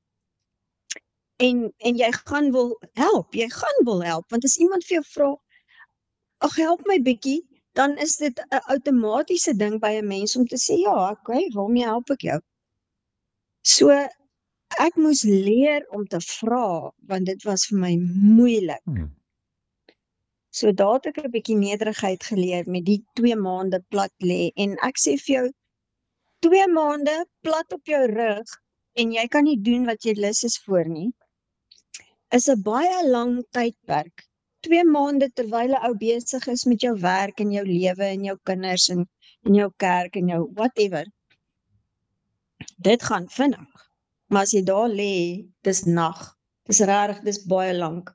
En, en jy gaan wil help, jy gaan wil help, want as iemand vir jou vra, ag help my bietjie, dan is dit 'n outomatiese ding by 'n mens om te sê, ja, okay, waarmee help ek jou? So, ek moes leer om te vra, want dit was vir my moeilik. Hmm. So daar het ek 'n bietjie nederigheid geleer met die twee maande plat lê, en ek sê vir jou, twee maande plat op jou rug, en jy kan nie doen wat jy lus is voor nie, is 'n baie lang tydperk. twee maande terwyl 'n ou besig is met jou werk en jou lewe en jou kinders en, en jou kerk en jou whatever. Dit gaan vinnig. Maar as jy daar lê, dis nag. Dis regtig, dis baie lank.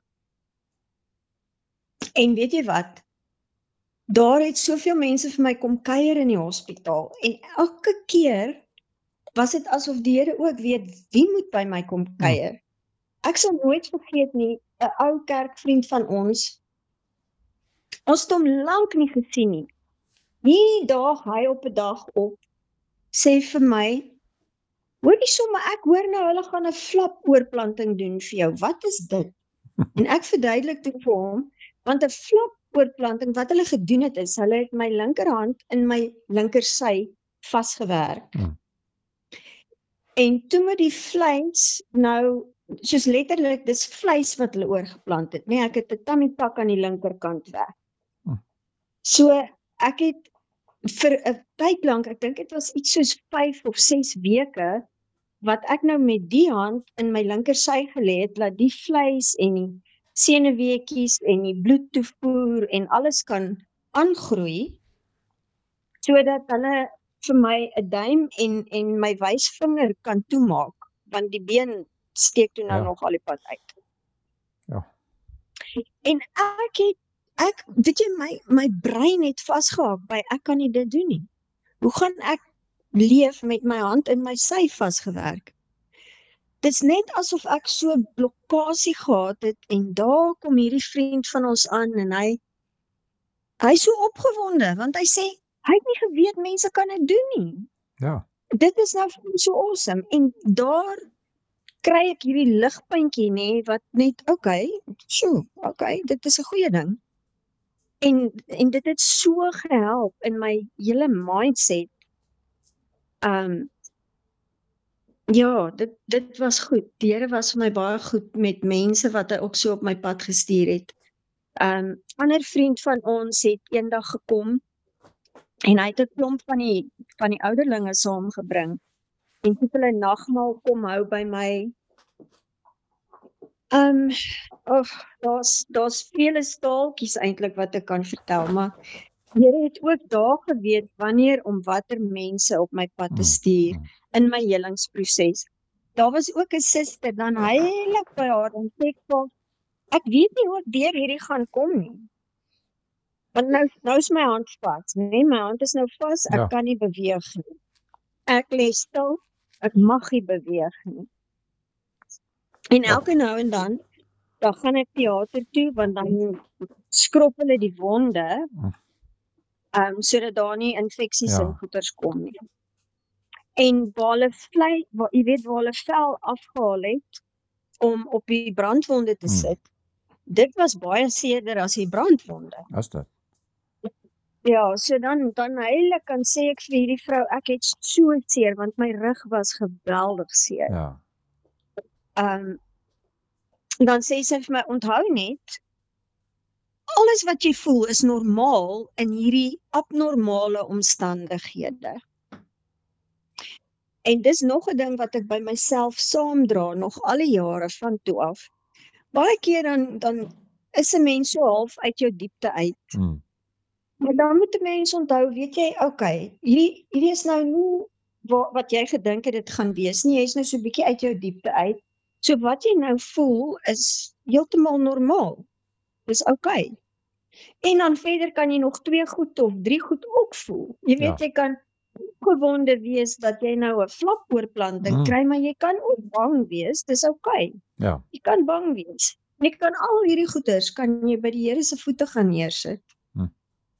En weet jy wat? Daar het soveel mense vir my kom kuier in die hospitaal en elke keer was dit asof die Here ook weet wie moet by my kom kuier. Ek sal nooit vergeet nie, 'n ou kerkvriend van ons, ons het hom lank nie gesien nie. Die dag hy op 'n dag op, sê vir my, hoor nie sommer, ek hoor nou hulle gaan 'n flapoorplanting doen vir jou, wat is dit? En ek verduidelik toe vir hom, want 'n flapoorplanting, wat hulle gedoen het is, hulle het my linkerhand in my linkersy vasgewerk. Hmm. En toe met die vleis, nou, soos letterlik, dis vleis wat hulle oorgeplant het, nee, ek het 'n tammiepak aan die linkerkant weg. Hmm. So, ek het vir 'n tyd lank, ek dink dit was iets soos vyf of ses weke, wat ek nou met die hand in my linkersy gelê het, dat die vleis en die senuweetjies en die bloedtoevoer en alles kan aangroei, sodat hulle vir my 'n duim en, en my wysvinger kan toemaak, want die been steek toe nou Ja. nog al die pad uit. Ja. En ek het, ek, weet jy, my, my brein het vasgehaak by, ek kan nie dit doen nie. Hoe gaan ek leef met my hand in my sy vasgewerk? Dis net asof ek so 'n blokkasie gehad het, en daar kom hierdie vriend van ons aan, en hy, hy is so opgewonde, want hy sê, hy het nie geweet mense kan dit doen nie. Ja. Dit is nou vir my so awesome, en daar kry ek hierdie ligpuntjie, nê, wat net, okay, so, okay, dit is 'n goeie ding. En, en dit het so gehelp in my hele mindset. Um, ja, dit, dit was goed. Die Here was vir my baie goed met mense wat hy ook so op my pad gestuur het. Um, ander vriend van ons het eendag gekom, en hy het 'n klomp van die, van die ouderlinge saamgebring, en toe het hulle nagmaal kom hou by my. Um, oh, daar's, daar's vele staaltjies eintlik wat ek kan vertel, maar die Here het ook daar geweet wanneer om watter mense op my pad te stuur in my helingsproses. Daar was ook 'n suster, dan heilig by haar, en sê ek vir, ek weet nie hoe ek deur hierdie gaan kom nie. Want nou, nou is my hand vas, nee, my hand is nou vas, ek Ja. kan nie beweeg nie. Ek lê stil, ek mag nie beweeg nie. En elke nou en dan, dan gaan ek teater toe, want dan skrop hulle die wonde, um, sodat daar nie infeksies Ja. en goeters kom nie. En waar hulle vlei, waar, jy weet, waar hulle vel afgehaal het, om op die brandwonde te Hmm. sit, dit was baie seerder as die brandwonde. As dit. Ja, so dan, dan heilig kan sê ek vir hierdie vrou, ek het so seer, want my rug was geweldig seer. Ja. Um, dan sê sy vir my, onthou net, alles wat jy voel is normaal in hierdie abnormale omstandighede. En dis nog 'n ding wat ek by myself saamdra, nog al die jare van toe af. Baie keer dan, dan is 'n mens so half uit jou diepte uit. Hmm. Maar dan moet 'n mens onthou, weet jy, okay, hierdie, hierdie is nou nie wat, wat jy gedink het dit gaan wees nie, jy is nou so 'n bietjie uit jou diepte uit. So wat jy nou voel is heeltemal normaal. Dis okay. En dan verder kan jy nog twee goed of drie goed ook voel. Jy weet, Ja. jy kan opgewonde wees dat jy nou 'n flapoorplanting Mm. kry, maar jy kan ook bang wees, dis okay. Ja. Jy kan bang wees. Jy kan al hierdie goeders, kan jy by die Here se voete gaan neersit. Hm.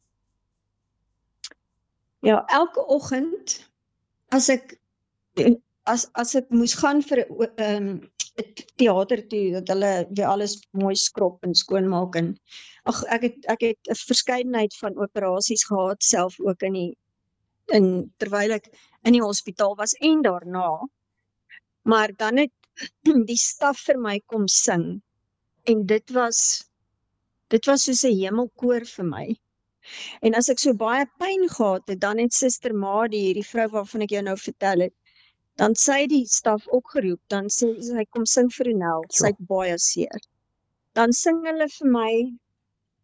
Ja, elke oggend, as ek, as, as ek moes gaan vir 'n um, teater toe, dat hulle weer alles mooi skrop en skoonmaak, en ag, ek het, ek het 'n verskeidenheid van operasies gehad, self ook in die, in, terwyl ek in die hospitaal was, en daarna, maar dan het die staf vir my kom sing, en dit was, dit was soos 'n hemelkoor vir my. En as ek so baie pyn gehad het, dan het Suster Madi, hierdie vrou waarvan ek jou nou vertel het, dan sy die staf opgeroep, dan sê sy, kom sing vir Ronel, sy het baie seer. Dan sing hulle vir my,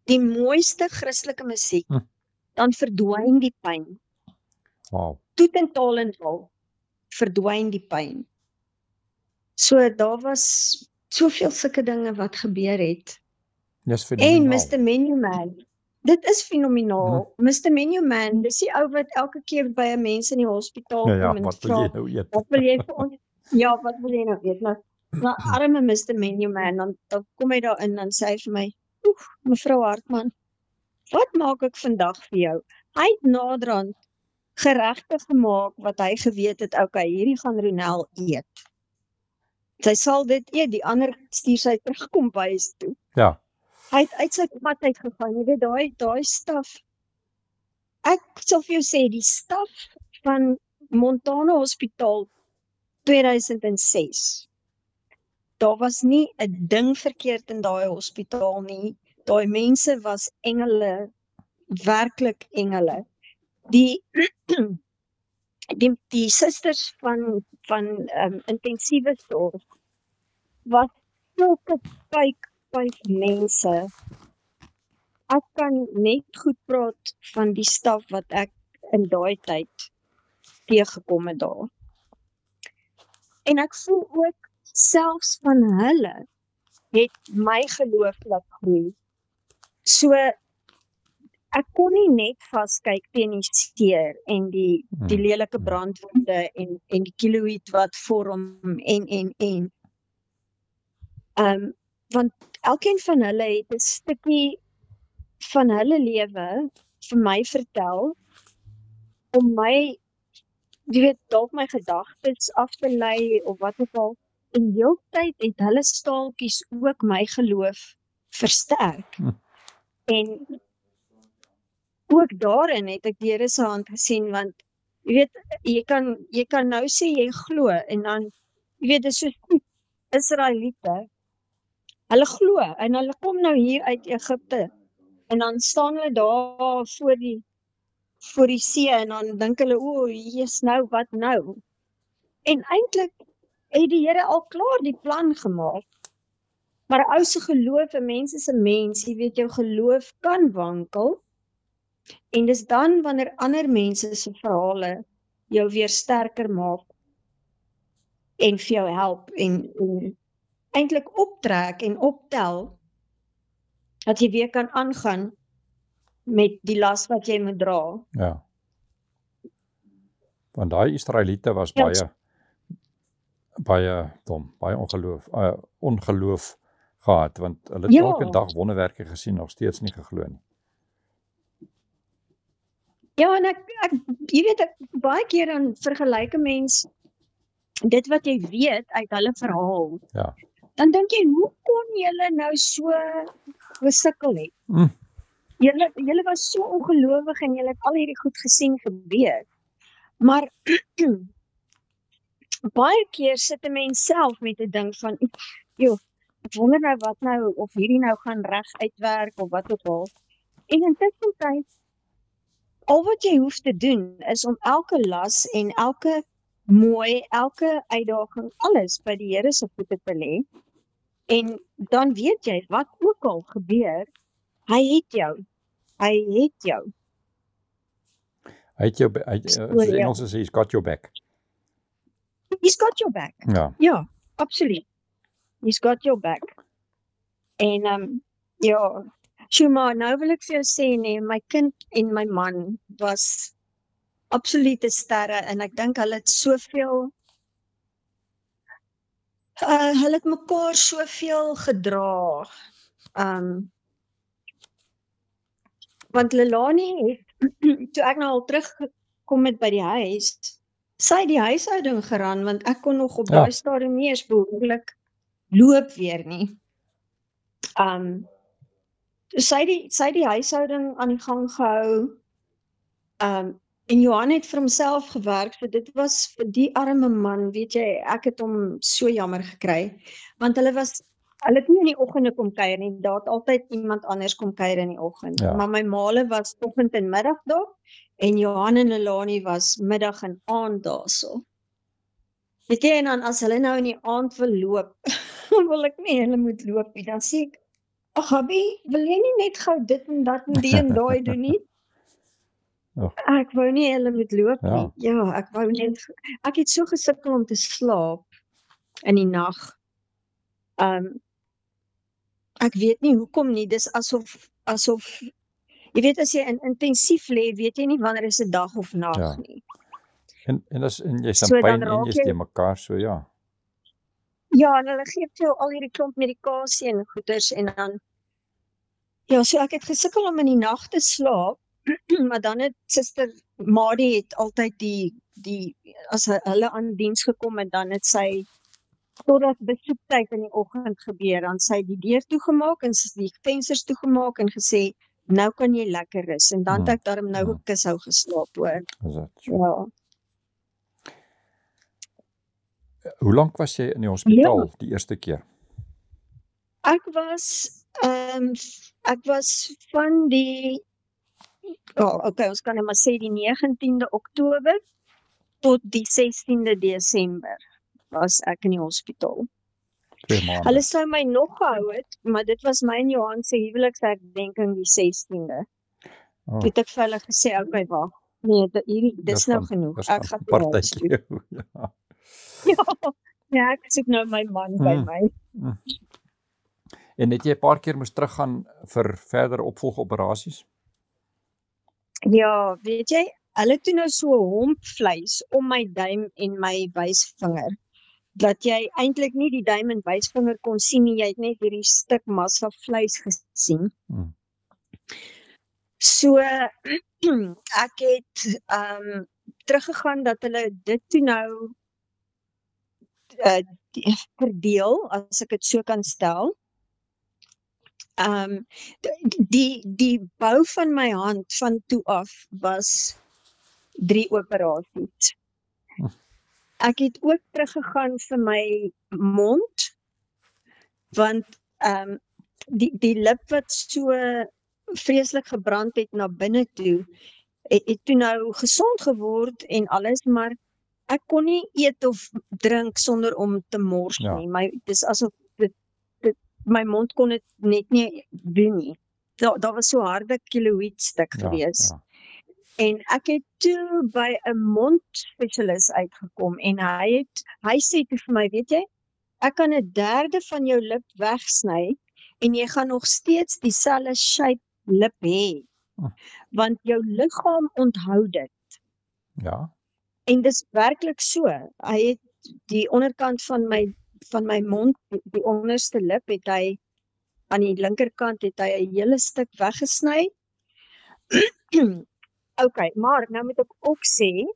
die mooiste Christelike musiek, Hm. dan verdwyn die pyn. Wow. Toet en taal en al, verdwyn die pyn. So daar was soveel sulke dinge wat gebeur het. Dis En fenomenaal. mister Menu Man, dit is fenomenaal. Hm. mister Menu Man, dis die ou wat elke keer by 'n mens in die hospitaal Ja, ja, kom en wat wil jy vra, nou eet? wat wil jy vir ons? Ja, wat wil jy nou weet? Nou, nou arme mister Menu Man, dan, dan kom hy daar in en sê hy vir my, oef, mevrou Hartman, wat maak ek vandag vir jou? Hy het naderhand geregte gemaak wat hy geweet het, okay, hierdie gaan Ronel eet. Sy sal dit eet, die ander stuur sy terugkom by huis toe. Ja, Hy het uit sy pad uitgegaan, jy weet, daai daai staf. Ek sal vir jou sê, die staf van Montana Hospitaal tweeduisend ses. Daar was nie 'n ding verkeerd in daai hospitaal nie. Daai mense was engele, werklik engele. Die die die susters van van um, intensiewe sorg was sulke kyk vyf mense. Ek kan net goed praat van die staf wat ek in daai tyd teëgekom het daar. En ek voel ook selfs van hulle het my geloof laat groei. So ek kon nie net vaskyk teen die steur en die die lelike brandwonde en en die kiloïd wat vorm en en en. Um want elkeen van hulle het 'n stukkie van hulle lewe vir my vertel om my, jy weet, dalk my gedagtes af te lei of wat ook al. En heeltyd het hulle staaltjies ook my geloof versterk. Hm. En ook daarin het ek die Here se hand gesien, want jy weet, jy kan jy kan nou sê jy glo en dan, jy weet, dis so Israeliete. Hulle glo en hulle kom nou hier uit Egipte en dan staan hulle daar voor die voor die see en dan dink hulle, o, Jesus, nou wat nou? En eintlik het die Here al klaar die plan gemaak. Maar 'n ou se geloof, 'n mens is 'n mens, jy weet, jou geloof kan wankel. En dis dan wanneer ander mense se verhale jou weer sterker maak en vir jou help en, en eintlik optrek en optel dat jy weer kan aangaan met die las wat jy moet dra. ja. Want daai Israeliete was Ja. baie baie dom, baie ongeloof, uh, ongeloof gehad, want hulle het Ja. elke dag wonderwerke gesien, nog steeds nie geglo nie. Ja, en ek, ek jy weet, ek, baie keer dan vergelyk 'n mens dit wat jy weet uit hulle verhaal. Ja. Dan dink jy, hoe kon julle nou so gesukkel het? Mm. Julle julle was so ongelowig en julle het al hierdie goed gesien gebeur. Maar baie keer sit 'n mens self met 'n ding van, joh, ek wonder nou wat nou, of hierdie nou gaan reg uitwerk of wat ook al. En intussen tyd, al wat jy hoef te doen is om elke las en elke mooi, elke uitdaging, alles by die Here se voete te lê. En dan weet jy, wat ook al gebeur, hy het jou. Hy het jou. Hy het jou, hy, het- So, soos die ja. Engels sê, he's got your back. He's got your back. Ja, Ja, absoluut. He's got your back. En um, ja, so maar nou wil ek vir jou sê, nee, my kind en my man was absolute sterre en ek dink hulle het soveel uh, hulle het mekaar soveel gedra. Um, want Lelani het, toe ek nou al teruggekom het by die huis, sy het die huishouding geran, want ek kon nog op Ja. daai stadium nie eens behoorlik loop weer nie. Um, so sy het die, sy het die huishouding aan die gang gehou, um, en Johan het vir homself gewerk, so dit was vir die arme man, weet jy, ek het hom so jammer gekry, want hulle was, hulle het nie in die oggende kom kuier nie, daar het altyd iemand anders kom kuier in die oggend, Ja. maar my maale was oggend en middag daar, en Johan en Lelani was middag en aand daarso. Weet jy, en dan as hulle nou in die aand wil loop, dan wil ek nie hulle moet loop nie, dan sê ek, Ag, Habi, wil jy nie net gou dit en dat en die en daai doen nie? Oh. Ek wou nie hulle moet loop Ja. nie. Ja, ek wou net, ek het so gesukkel om te slaap in die nag. Um, ek weet nie hoekom nie, dis asof, asof, jy weet as jy in intensief lê, weet jy nie wanneer is 'n dag of nag Ja. nie. En, en, as, en jy is So in dan pyn en raak jy is jy- teen mekaar, so ja. Ja, en hulle gee vir jou al hierdie klomp medikasie en goeders en dan, ja, so ek het gesukkel om in die nag te slaap, maar dan het Suster Marie het altyd die, die, as hy- hulle aan diens gekom en dan het sy, totdat besoektyd in die oggend gebeur, dan sy die deur toegemaak en sy die vensters toegemaak en gesê, nou kan jy lekker rus, en dan het Hmm. ek daarom nou 'n Hmm. kushou geslaap hoor. Is dit so. Ja. Hoe lank was jy in die hospitaal die eerste keer? Ek was, ehm ek was van die, oh, okay, ons kan nou maar sê die negentiende Oktober tot die sestiende Desember was ek in die hospitaal. Twee maande. Hulle sou my nog gehou het, maar dit was my en Johan se huweliksherdenking die sestiende. Oh, Toe het ek vir hulle gesê, okay, wag. Nee, dit hierdie dis nou gaan- genoeg. dis Ek gaan gaan een toe huis toe. partytjie. Ja. Ja, ja, ek soek nou my man by Mm. my. En het jy 'n paar keer moes teruggaan vir verdere opvolgoperasies? Ja, weet jy, hulle het toe nou so 'n homp vleis om my duim en my wysvinger, dat jy eintlik nie die duim en wysvinger kon sien nie, jy het net hierdie stuk massa vleis gesien. Hmm. So, ek het um, teruggegaan dat hulle dit toe nou uh, die- verdeel, as ek dit so kan stel. Um, die, die bou van my hand van toe af was drie operasies. Hm. Ek het ook teruggegaan vir my mond, want um, die, die lip wat so vreeslik gebrand het na binne toe, het, het toe nou gesond geword en alles, maar ek kon nie eet of drink sonder om te mors Ja. nie. My, dis asof dit, dit, my mond kon dit net nie doen nie. Daar daar was so harde kiloïd stuk Ja, gewees. ja. En ek het toe by 'n mondspesialis uitgekom en hy het hy sê toe vir my, weet jy, ek kan 'n derde van jou lip wegsny en jy gaan nog steeds dieselfde shape lip hê. Hm. Want jou liggaam onthou dit. Ja. En dis werklik so. Hy het die onderkant van my van my mond, die, die onderste lip het hy aan die linkerkant het hy 'n hele stuk weggesny. Okay, maar nou moet ek ook sê,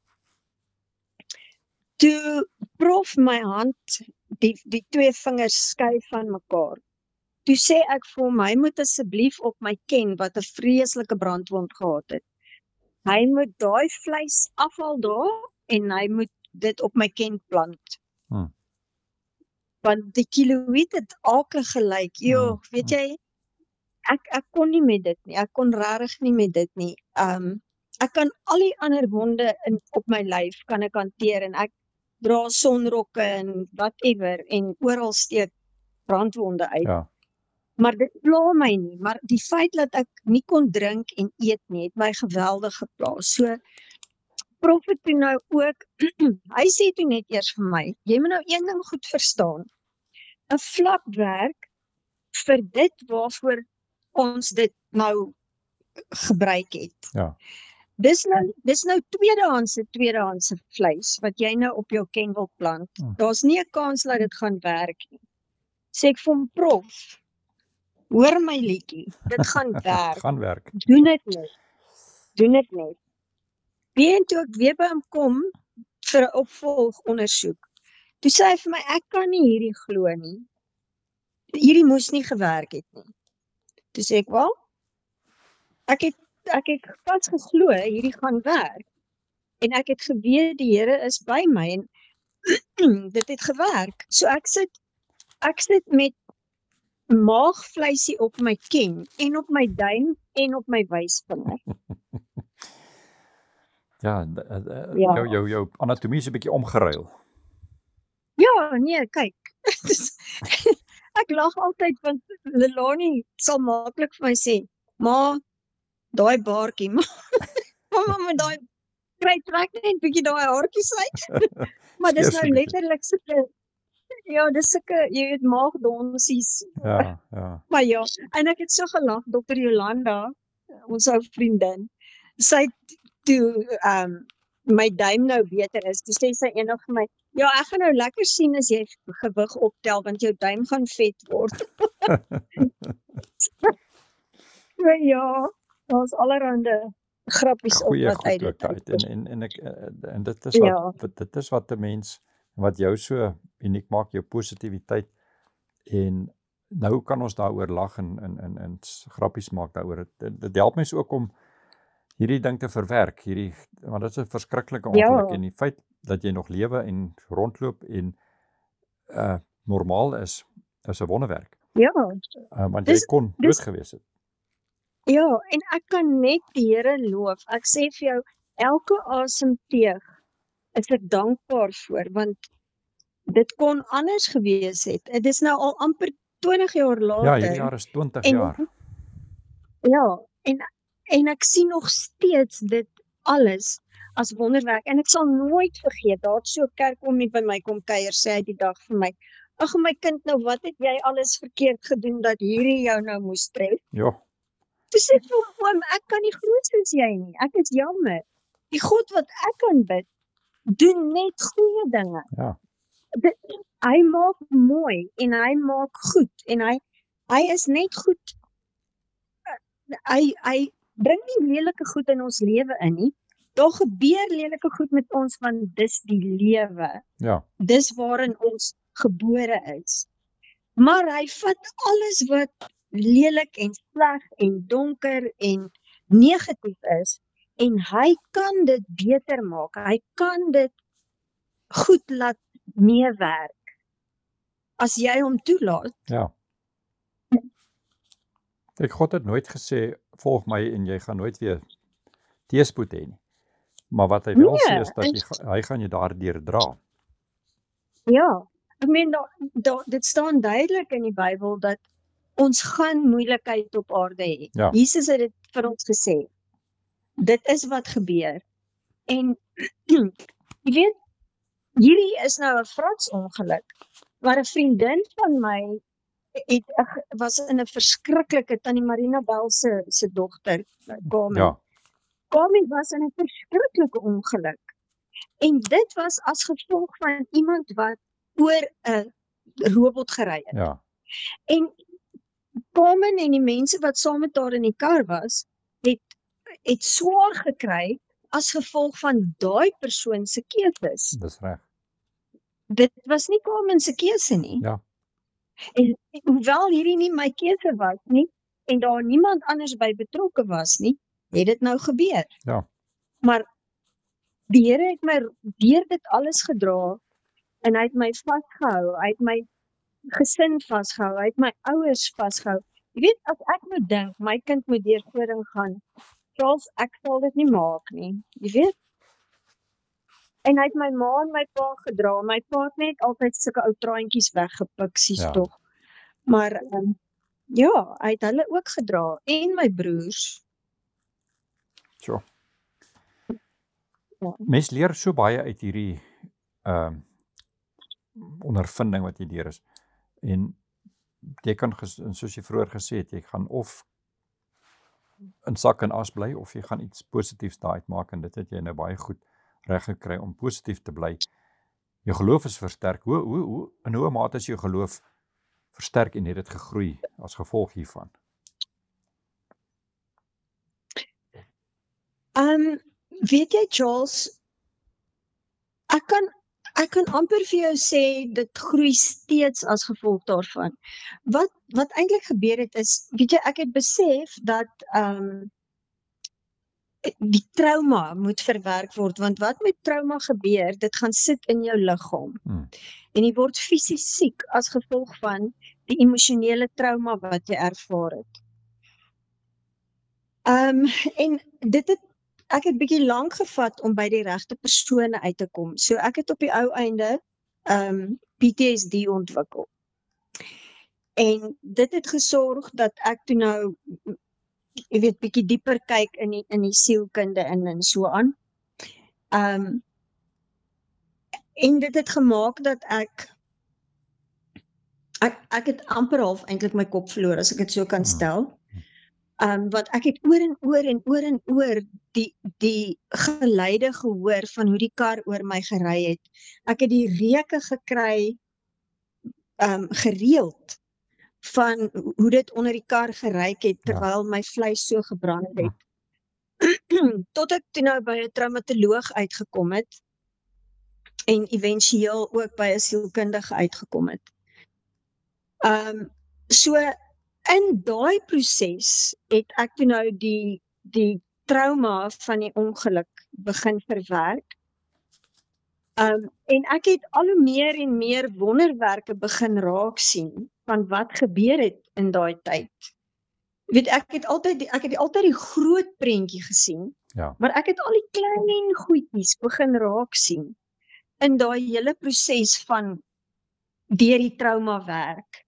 toe prof my hand die die twee vingers skei van mekaar. Toe sê ek vir hom, hy moet asseblief op my ken wat 'n vreeslike brandwond gehad het. Hy moet daai vleis afhaal daar en hy moet dit op my ken plant. Hmm. Want die kiloïd het akelig gelyk. Jo, Hmm, weet jy, ek ek kon nie met dit nie. Ek kon regtig nie met dit nie. Um ek kan al die ander wonde in op my lyf kan ek hanteer en ek dra sonrokke en whatever en oral steek brandwonde uit. Ja. Maar dit pla my nie, maar die feit dat ek nie kon drink en eet nie, het my geweldig gepla. So, prof het toe nou ook, hy sê toe net eers vir my, jy moet nou een ding goed verstaan, 'n vlakwerk vir dit waarvoor ons dit nou gebruik het. Ja. Dis nou, dis nou tweedehandse, tweedehandse vleis, wat jy nou op jou ken wil plant. Hmm. Daar's nie 'n kans dat dit gaan werk nie. Sê ek vir hom, prof, hoor my liedjie, dit gaan werk, Gaan werk. doen dit net, doen dit net. En toe ek weer by hom kom, vir 'n opvolgondersoek, toe sê hy vir my, ek kan nie hierdie glo nie, hierdie moes nie gewerk het nie. Toe sê ek, wel, ek het, ek het pas geglo, hierdie gaan werk, en ek het geweet, die Here is by my, en dit het gewerk, so ek sit, ek sit met maagvleisie op my ken, en op my duim, en op my wysvinger. Ja, d- d- Ja. jou jou jou anatomie is 'n bietjie omgeruil. Ja, nee, kyk, dis- ek lag altyd want Lelani sal maklik vir my sê, "Ma, daai baartjie, ma, mamma met daai kry trek net bietjie daai haartjies uit." Maar dis nou letterlik sulke ja, dis sulke, jy weet, maagdonsies. Ja, ja. Maar ja, en ek het so gelag, dokter Jolanda, ons ou vriendin, sy het toe um, my duim nou beter is, toe sê sy eendag vir my, ja, ek gaan nou lekker sien as jy gewig optel, want jou duim gaan vet word. So ja, daar's allerhande grappies op Goeie wat goed uit ook dit uit. uit. En, en, en, ek, en dit is wat, Ja. wat dit is wat 'n mens, wat jou so uniek maak, jou positiwiteit. En nou kan ons daaroor lag en, en, en, en grappies maak daaroor. Dit, dit help mens ook om hierdie ding te verwerk, hierdie, want dit is 'n verskriklike ongeluk, Ja. en die feit dat jy nog lewe en rondloop en uh, normaal is, is 'n wonderwerk. Ja, Uh, want Dis- jy kon dis- dood gewees het. ja, en ek kan net die Here loof. Ek sê vir jou, elke asemteug is ek dankbaar voor, want dit kon anders gewees het. Dit is nou al amper twintig jaar Ja, later. hierdie jaar is twintig En- jaar. Ja, en en ek sien nog steeds dit alles as wonderwerk. En ek sal nooit vergeet, daar het so 'n kerkommie by my kom kuier, sê hy die dag vir my, "Ag my kind, nou wat het jy alles verkeerd gedoen dat hierdie jou nou moes tref?" Ja, Toe sê ek vir hom, "Oom, ek kan nie glo soos jy nie. Ek is jammer. Die God wat ek aanbid, doen net goeie dinge. ja, Dit, hy maak mooi en hy maak goed en hy hy is net goed. Hy hy bring nie lelike goed in ons lewe in nie. Daar gebeur lelike goed met ons, want dis die lewe. ja, Dis waarin ons gebore is. Maar hy vat alles wat lelik en sleg en donker en negatief is en hy kan dit beter maak. Hy kan dit goed laat meewerk as jy hom toelaat. ja. Ek God het nooit gesê, volg my en jy gaan nooit weer teëspoed hê nie. Maar wat hy wel Nee, sê is dat en- jy, ga- hy gaan jou daardeur dra. Ja, ek meen daar da, dit staan duidelik in die Bybel dat ons gaan moeilikheid op aarde hê. Ja. Jesus het dit vir ons gesê. Dit is wat gebeur. En jy weet, hierdie is nou 'n fratsongeluk waar 'n vriendin van my het ag, was in 'n verskriklike Tannie Marina Bell se se dogter, Carmen. Ja, Carmen was in 'n verskriklike ongeluk. En dit was as gevolg van iemand wat oor 'n robot gery het. ja, En Carmen en die mense wat saam met haar in die kar was, het het swaar gekry as gevolg van daai persoon se keuses. dis reg. Dit was nie Carmen se keuse nie. Ja. En hoewel hierdie nie my keuse was nie en daar niemand anders by betrokke was nie, het dit nou gebeur. Ja. Maar die Here het my deur dit alles gedra en hy het my vasgehou. Hy het my gesin vasgehou. Hy het my ouers vasgehou. Jy weet, as ek moet dink, my kind moet deur voeding gaan, Charles, ek sal dit nie maak nie. Jy weet? En hy het my ma en my pa gedra. My pa het net altyd sulke ou traantjies weggepik, sies Ja. tog. Maar um, ja, hy het hulle ook gedra en my broers. So. Ja. Mens leer so baie uit hierdie ehm uh, ondervinding wat jy deur is. En jy kan ges, en soos jy vroeër gesê het, jy gaan of in sak en as bly of jy gaan iets positiefs daaruit maak, en dit het jy nou baie goed reg gekry om positief te bly. Jou geloof is versterk. Hoe hoe hoe in hoe mate is jou geloof versterk en het dit gegroei as gevolg hiervan? Um, weet jy, Charles, ek kan ek kan amper vir jou sê dit groei steeds as gevolg daarvan. Wat wat eintlik gebeur het is, weet jy, ek het besef dat um die trauma moet verwerk word, want wat met trauma gebeur, dit gaan sit in jou liggaam. Hmm. En jy word fisies siek as gevolg van die emosionele trauma wat jy ervaar het. Um en dit het ek het bietjie lank gevat om by die regte persone uit te kom. So ek het op die ou einde um P T S D ontwikkel. En dit het gesorg dat ek toe nou, jy weet, bietjie dieper kyk in die, in die sielkunde en, en so aan. Um, en dit het gemaak dat ek, ek, ek het amper half eintlik my kop verloor, as ek dit so kan stel. Um, want ek het oor en oor en oor en oor die, die geluide gehoor van hoe die kar oor my gery het. Ek het die reuke gekry, um, gereeld, van hoe dit onder die kar geryk het, terwyl ja. my vleis so gebrand het. Ja. Tot ek toe nou by 'n traumatoloog uitgekom het, en éventueel ook by 'n sielkundige uitgekom het. Um, so, in daai proses het ek toe nou die, die trauma van die ongeluk begin verwerk. Um, en ek het al hoe meer en meer wonderwerke begin raak sien van wat gebeur het in daai tyd. Weet, ek het altyd, ek het altyd die groot prentjie gesien, ja. maar ek het al die klein goedjies begin raak sien in daai hele proses van deur die trauma werk.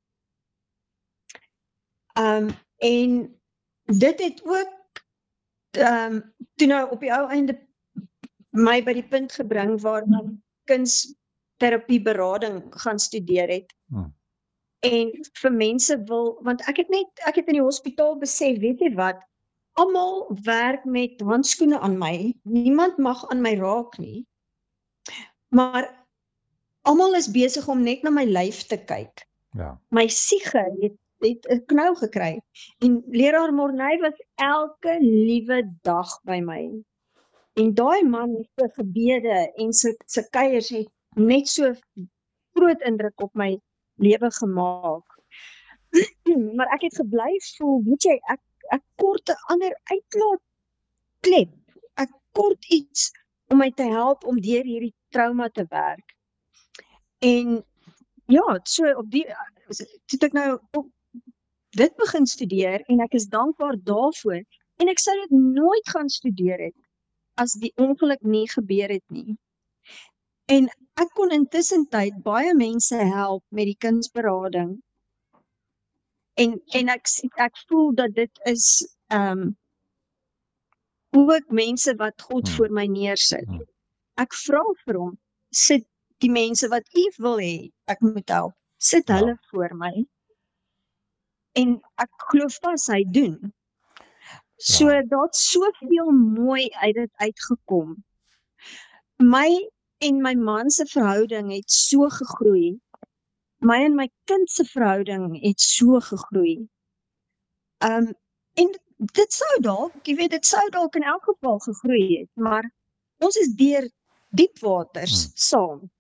Um, en dit het ook um, toe nou op die ou einde my by die punt gebring waar ek kunstterapie berading gaan studeer het. Hmm. En vir mense wil, want ek het net, ek het in die hospitaal besef, weet jy wat, almal werk met handskoene aan my, niemand mag aan my raak nie, maar almal is besig om net na my lyf te kyk. Ja. My siege het, het 'n knou gekry, en leraar Morney was elke liewe dag by my. En daai man het sy gebede en sy, sy kuiers het net so groot indruk op my lewe gemaak. Maar ek het gebly voel, weet jy, ek, ek kort 'n ander uitlaatklep. Ek kort iets om my te help om deur hierdie trauma te werk. En ja, so op die, toe ek nou op dit begin studeer, en ek is dankbaar daarvoor, en ek sou dit nooit gaan studeer het, as die ongeluk nie gebeur het nie. En ek kon intussen tyd baie mense help met die kunsberading. En, en ek, ek voel dat dit is um, ook mense wat God hmm. voor my neersit. Hmm. Ek vra vir hom, sit die mense wat U wil hê, ek moet help, sit ja. hulle voor my. En ek glo vas hy doen. So, ja. daar het soveel mooi uit dit uitgekom. My en my man se verhouding het so gegroei. My en my kind se verhouding het so gegroei. Um, en dit sou dalk, jy weet, dit sou dalk in elk geval gegroei het, maar ons is deur diep waters hmm. saam.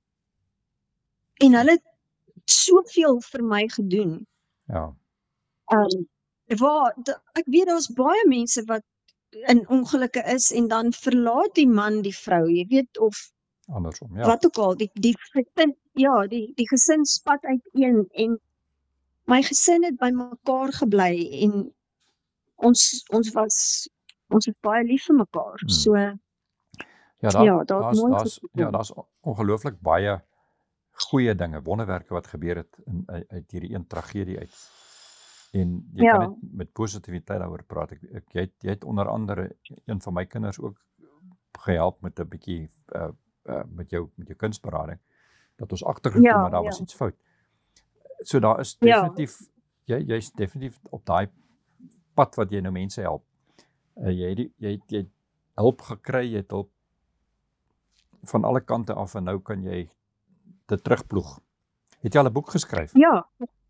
En hulle het soveel vir my gedoen. Ja. Um, waar, ek weet, daar's baie mense wat in ongelukke is, en dan verlaat die man die vrou, jy weet, of andersom, ja. wat ook al, die, die gesin, ja, die, die gesin spat uiteen, en my gesin het by mekaar gebly, en ons, ons was, ons was baie lief vir mekaar, hmm. so, ja, daar, ja, daar daar's, daar's, ja, daar's ongelooflik baie goeie dinge, wonderwerke wat gebeur het, in, uit hierdie een tragedie uit, en jy ja. kan net met positiwiteit daaroor praat, ek, ek, jy, het, jy het onder andere, een van my kinders ook gehelp met 'n bietjie, uh, uh, met jou, met jou kunstberading, dat ons agtergekom ja, maar daar ja. was iets fout. So daar is definitief, ja. jy, jy is definitief op daai pad wat jy nou mense help. Uh, jy, jy, jy, jy het hulp gekry, jy het hulp van alle kante af, en nou kan jy dit terugploeg. Het jy al 'n boek geskryf? Ja.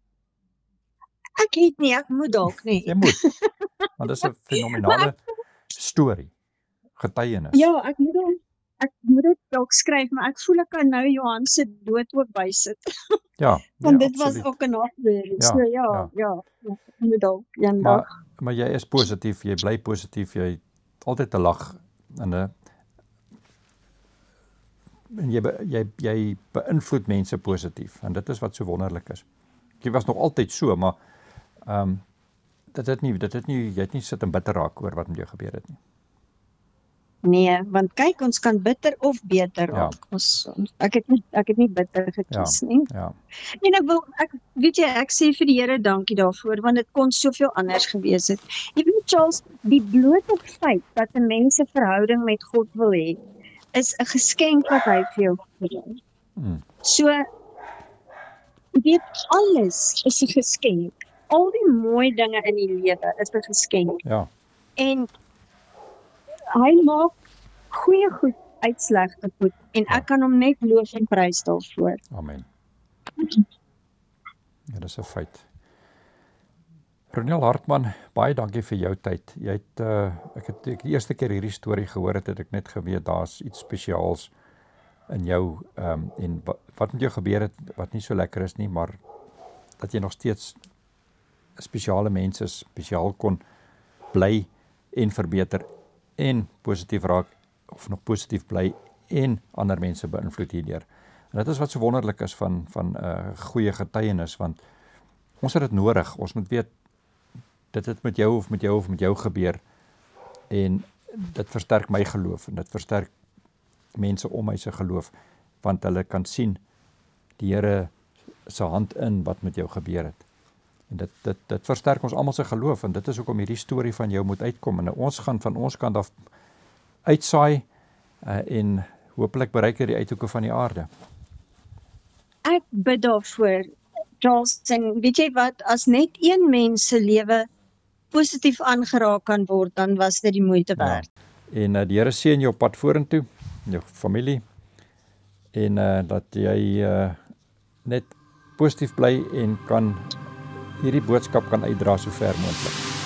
Ek het nie, ek moet dalk nie. Jy moet, want dit is 'n fenominale storie, getuienis. Ja, ek moet dalk, ek moet dit dalk skryf, maar ek voel ek kan nou Johan se dood ook bysit. Ja, want ja, dit was ook 'n nachtmerrie, ja, so ja, ja, ja, ek moet dalk, ja, maar, maar jy is positief, jy bly positief, jy het altyd 'n lag, en 'n en jy, jy, jy beïnvloed mense positief, en dit is wat so wonderlik is. Jy was nog altyd so, maar um, dit het nie, dit het nie, jy het nie sit en bitter raak oor wat met jou gebeur het nie. Nee, want kyk, ons kan bitter of beter Ja. raak. Ons, ons ek het nie ek het nie bitter gekies nie. Ja, En ek wil ek weet jy, ek sê vir die Here dankie daarvoor want dit kon soveel anders gewees het. Jy weet Charles, die blote feit dat 'n mens 'n verhouding met God wil hê, is 'n geskenk wat hy vir jou gee. mm, So jy weet alles is 'n geskenk. Al die mooi dinge in die lewe is 'n geskenk. ja, En hy maak goeie goed uit slegte goed en Ja. ek kan hom net loof en prys daarvoor. amen. Ja, dis 'n feit. Ronel Hartman, baie dankie vir jou tyd. Jy het uh, ek het ek die eerste keer hierdie storie gehoor het, het ek net geweet daar's iets spesiaals in jou ehm um, en wat, wat met jou gebeur het wat nie so lekker is nie, maar dat jy nog steeds spesiale mense spesiaal kon bly en verbeter en positief raak of nog positief bly en ander mense beïnvloed hierdeur. En dit is wat so wonderlik is van van 'n uh, goeie getuienis, want ons het dit nodig. Ons moet weet dit het met jou of met jou of met jou gebeur en dit versterk my geloof en dit versterk mense om my se geloof, want hulle kan sien die Here se hand in wat met jou gebeur het. En dit dit dit versterk ons almal se geloof en dit is hoekom hierdie storie van jou moet uitkom en ons gaan van ons kant af uitsaai uh, en hopelik bereik hy die uithoeke van die aarde. Ek bid daarvoor, Charles, en weet jy wat, as net een mens se lewe positief aangeraak kan word, dan was dit die moeite werd. Ja. En uh, die Here seën jou pad vorentoe, jou familie, en uh, dat jy uh, net positief bly en kan hierdie boodskap kan uitdra so ver moontlik.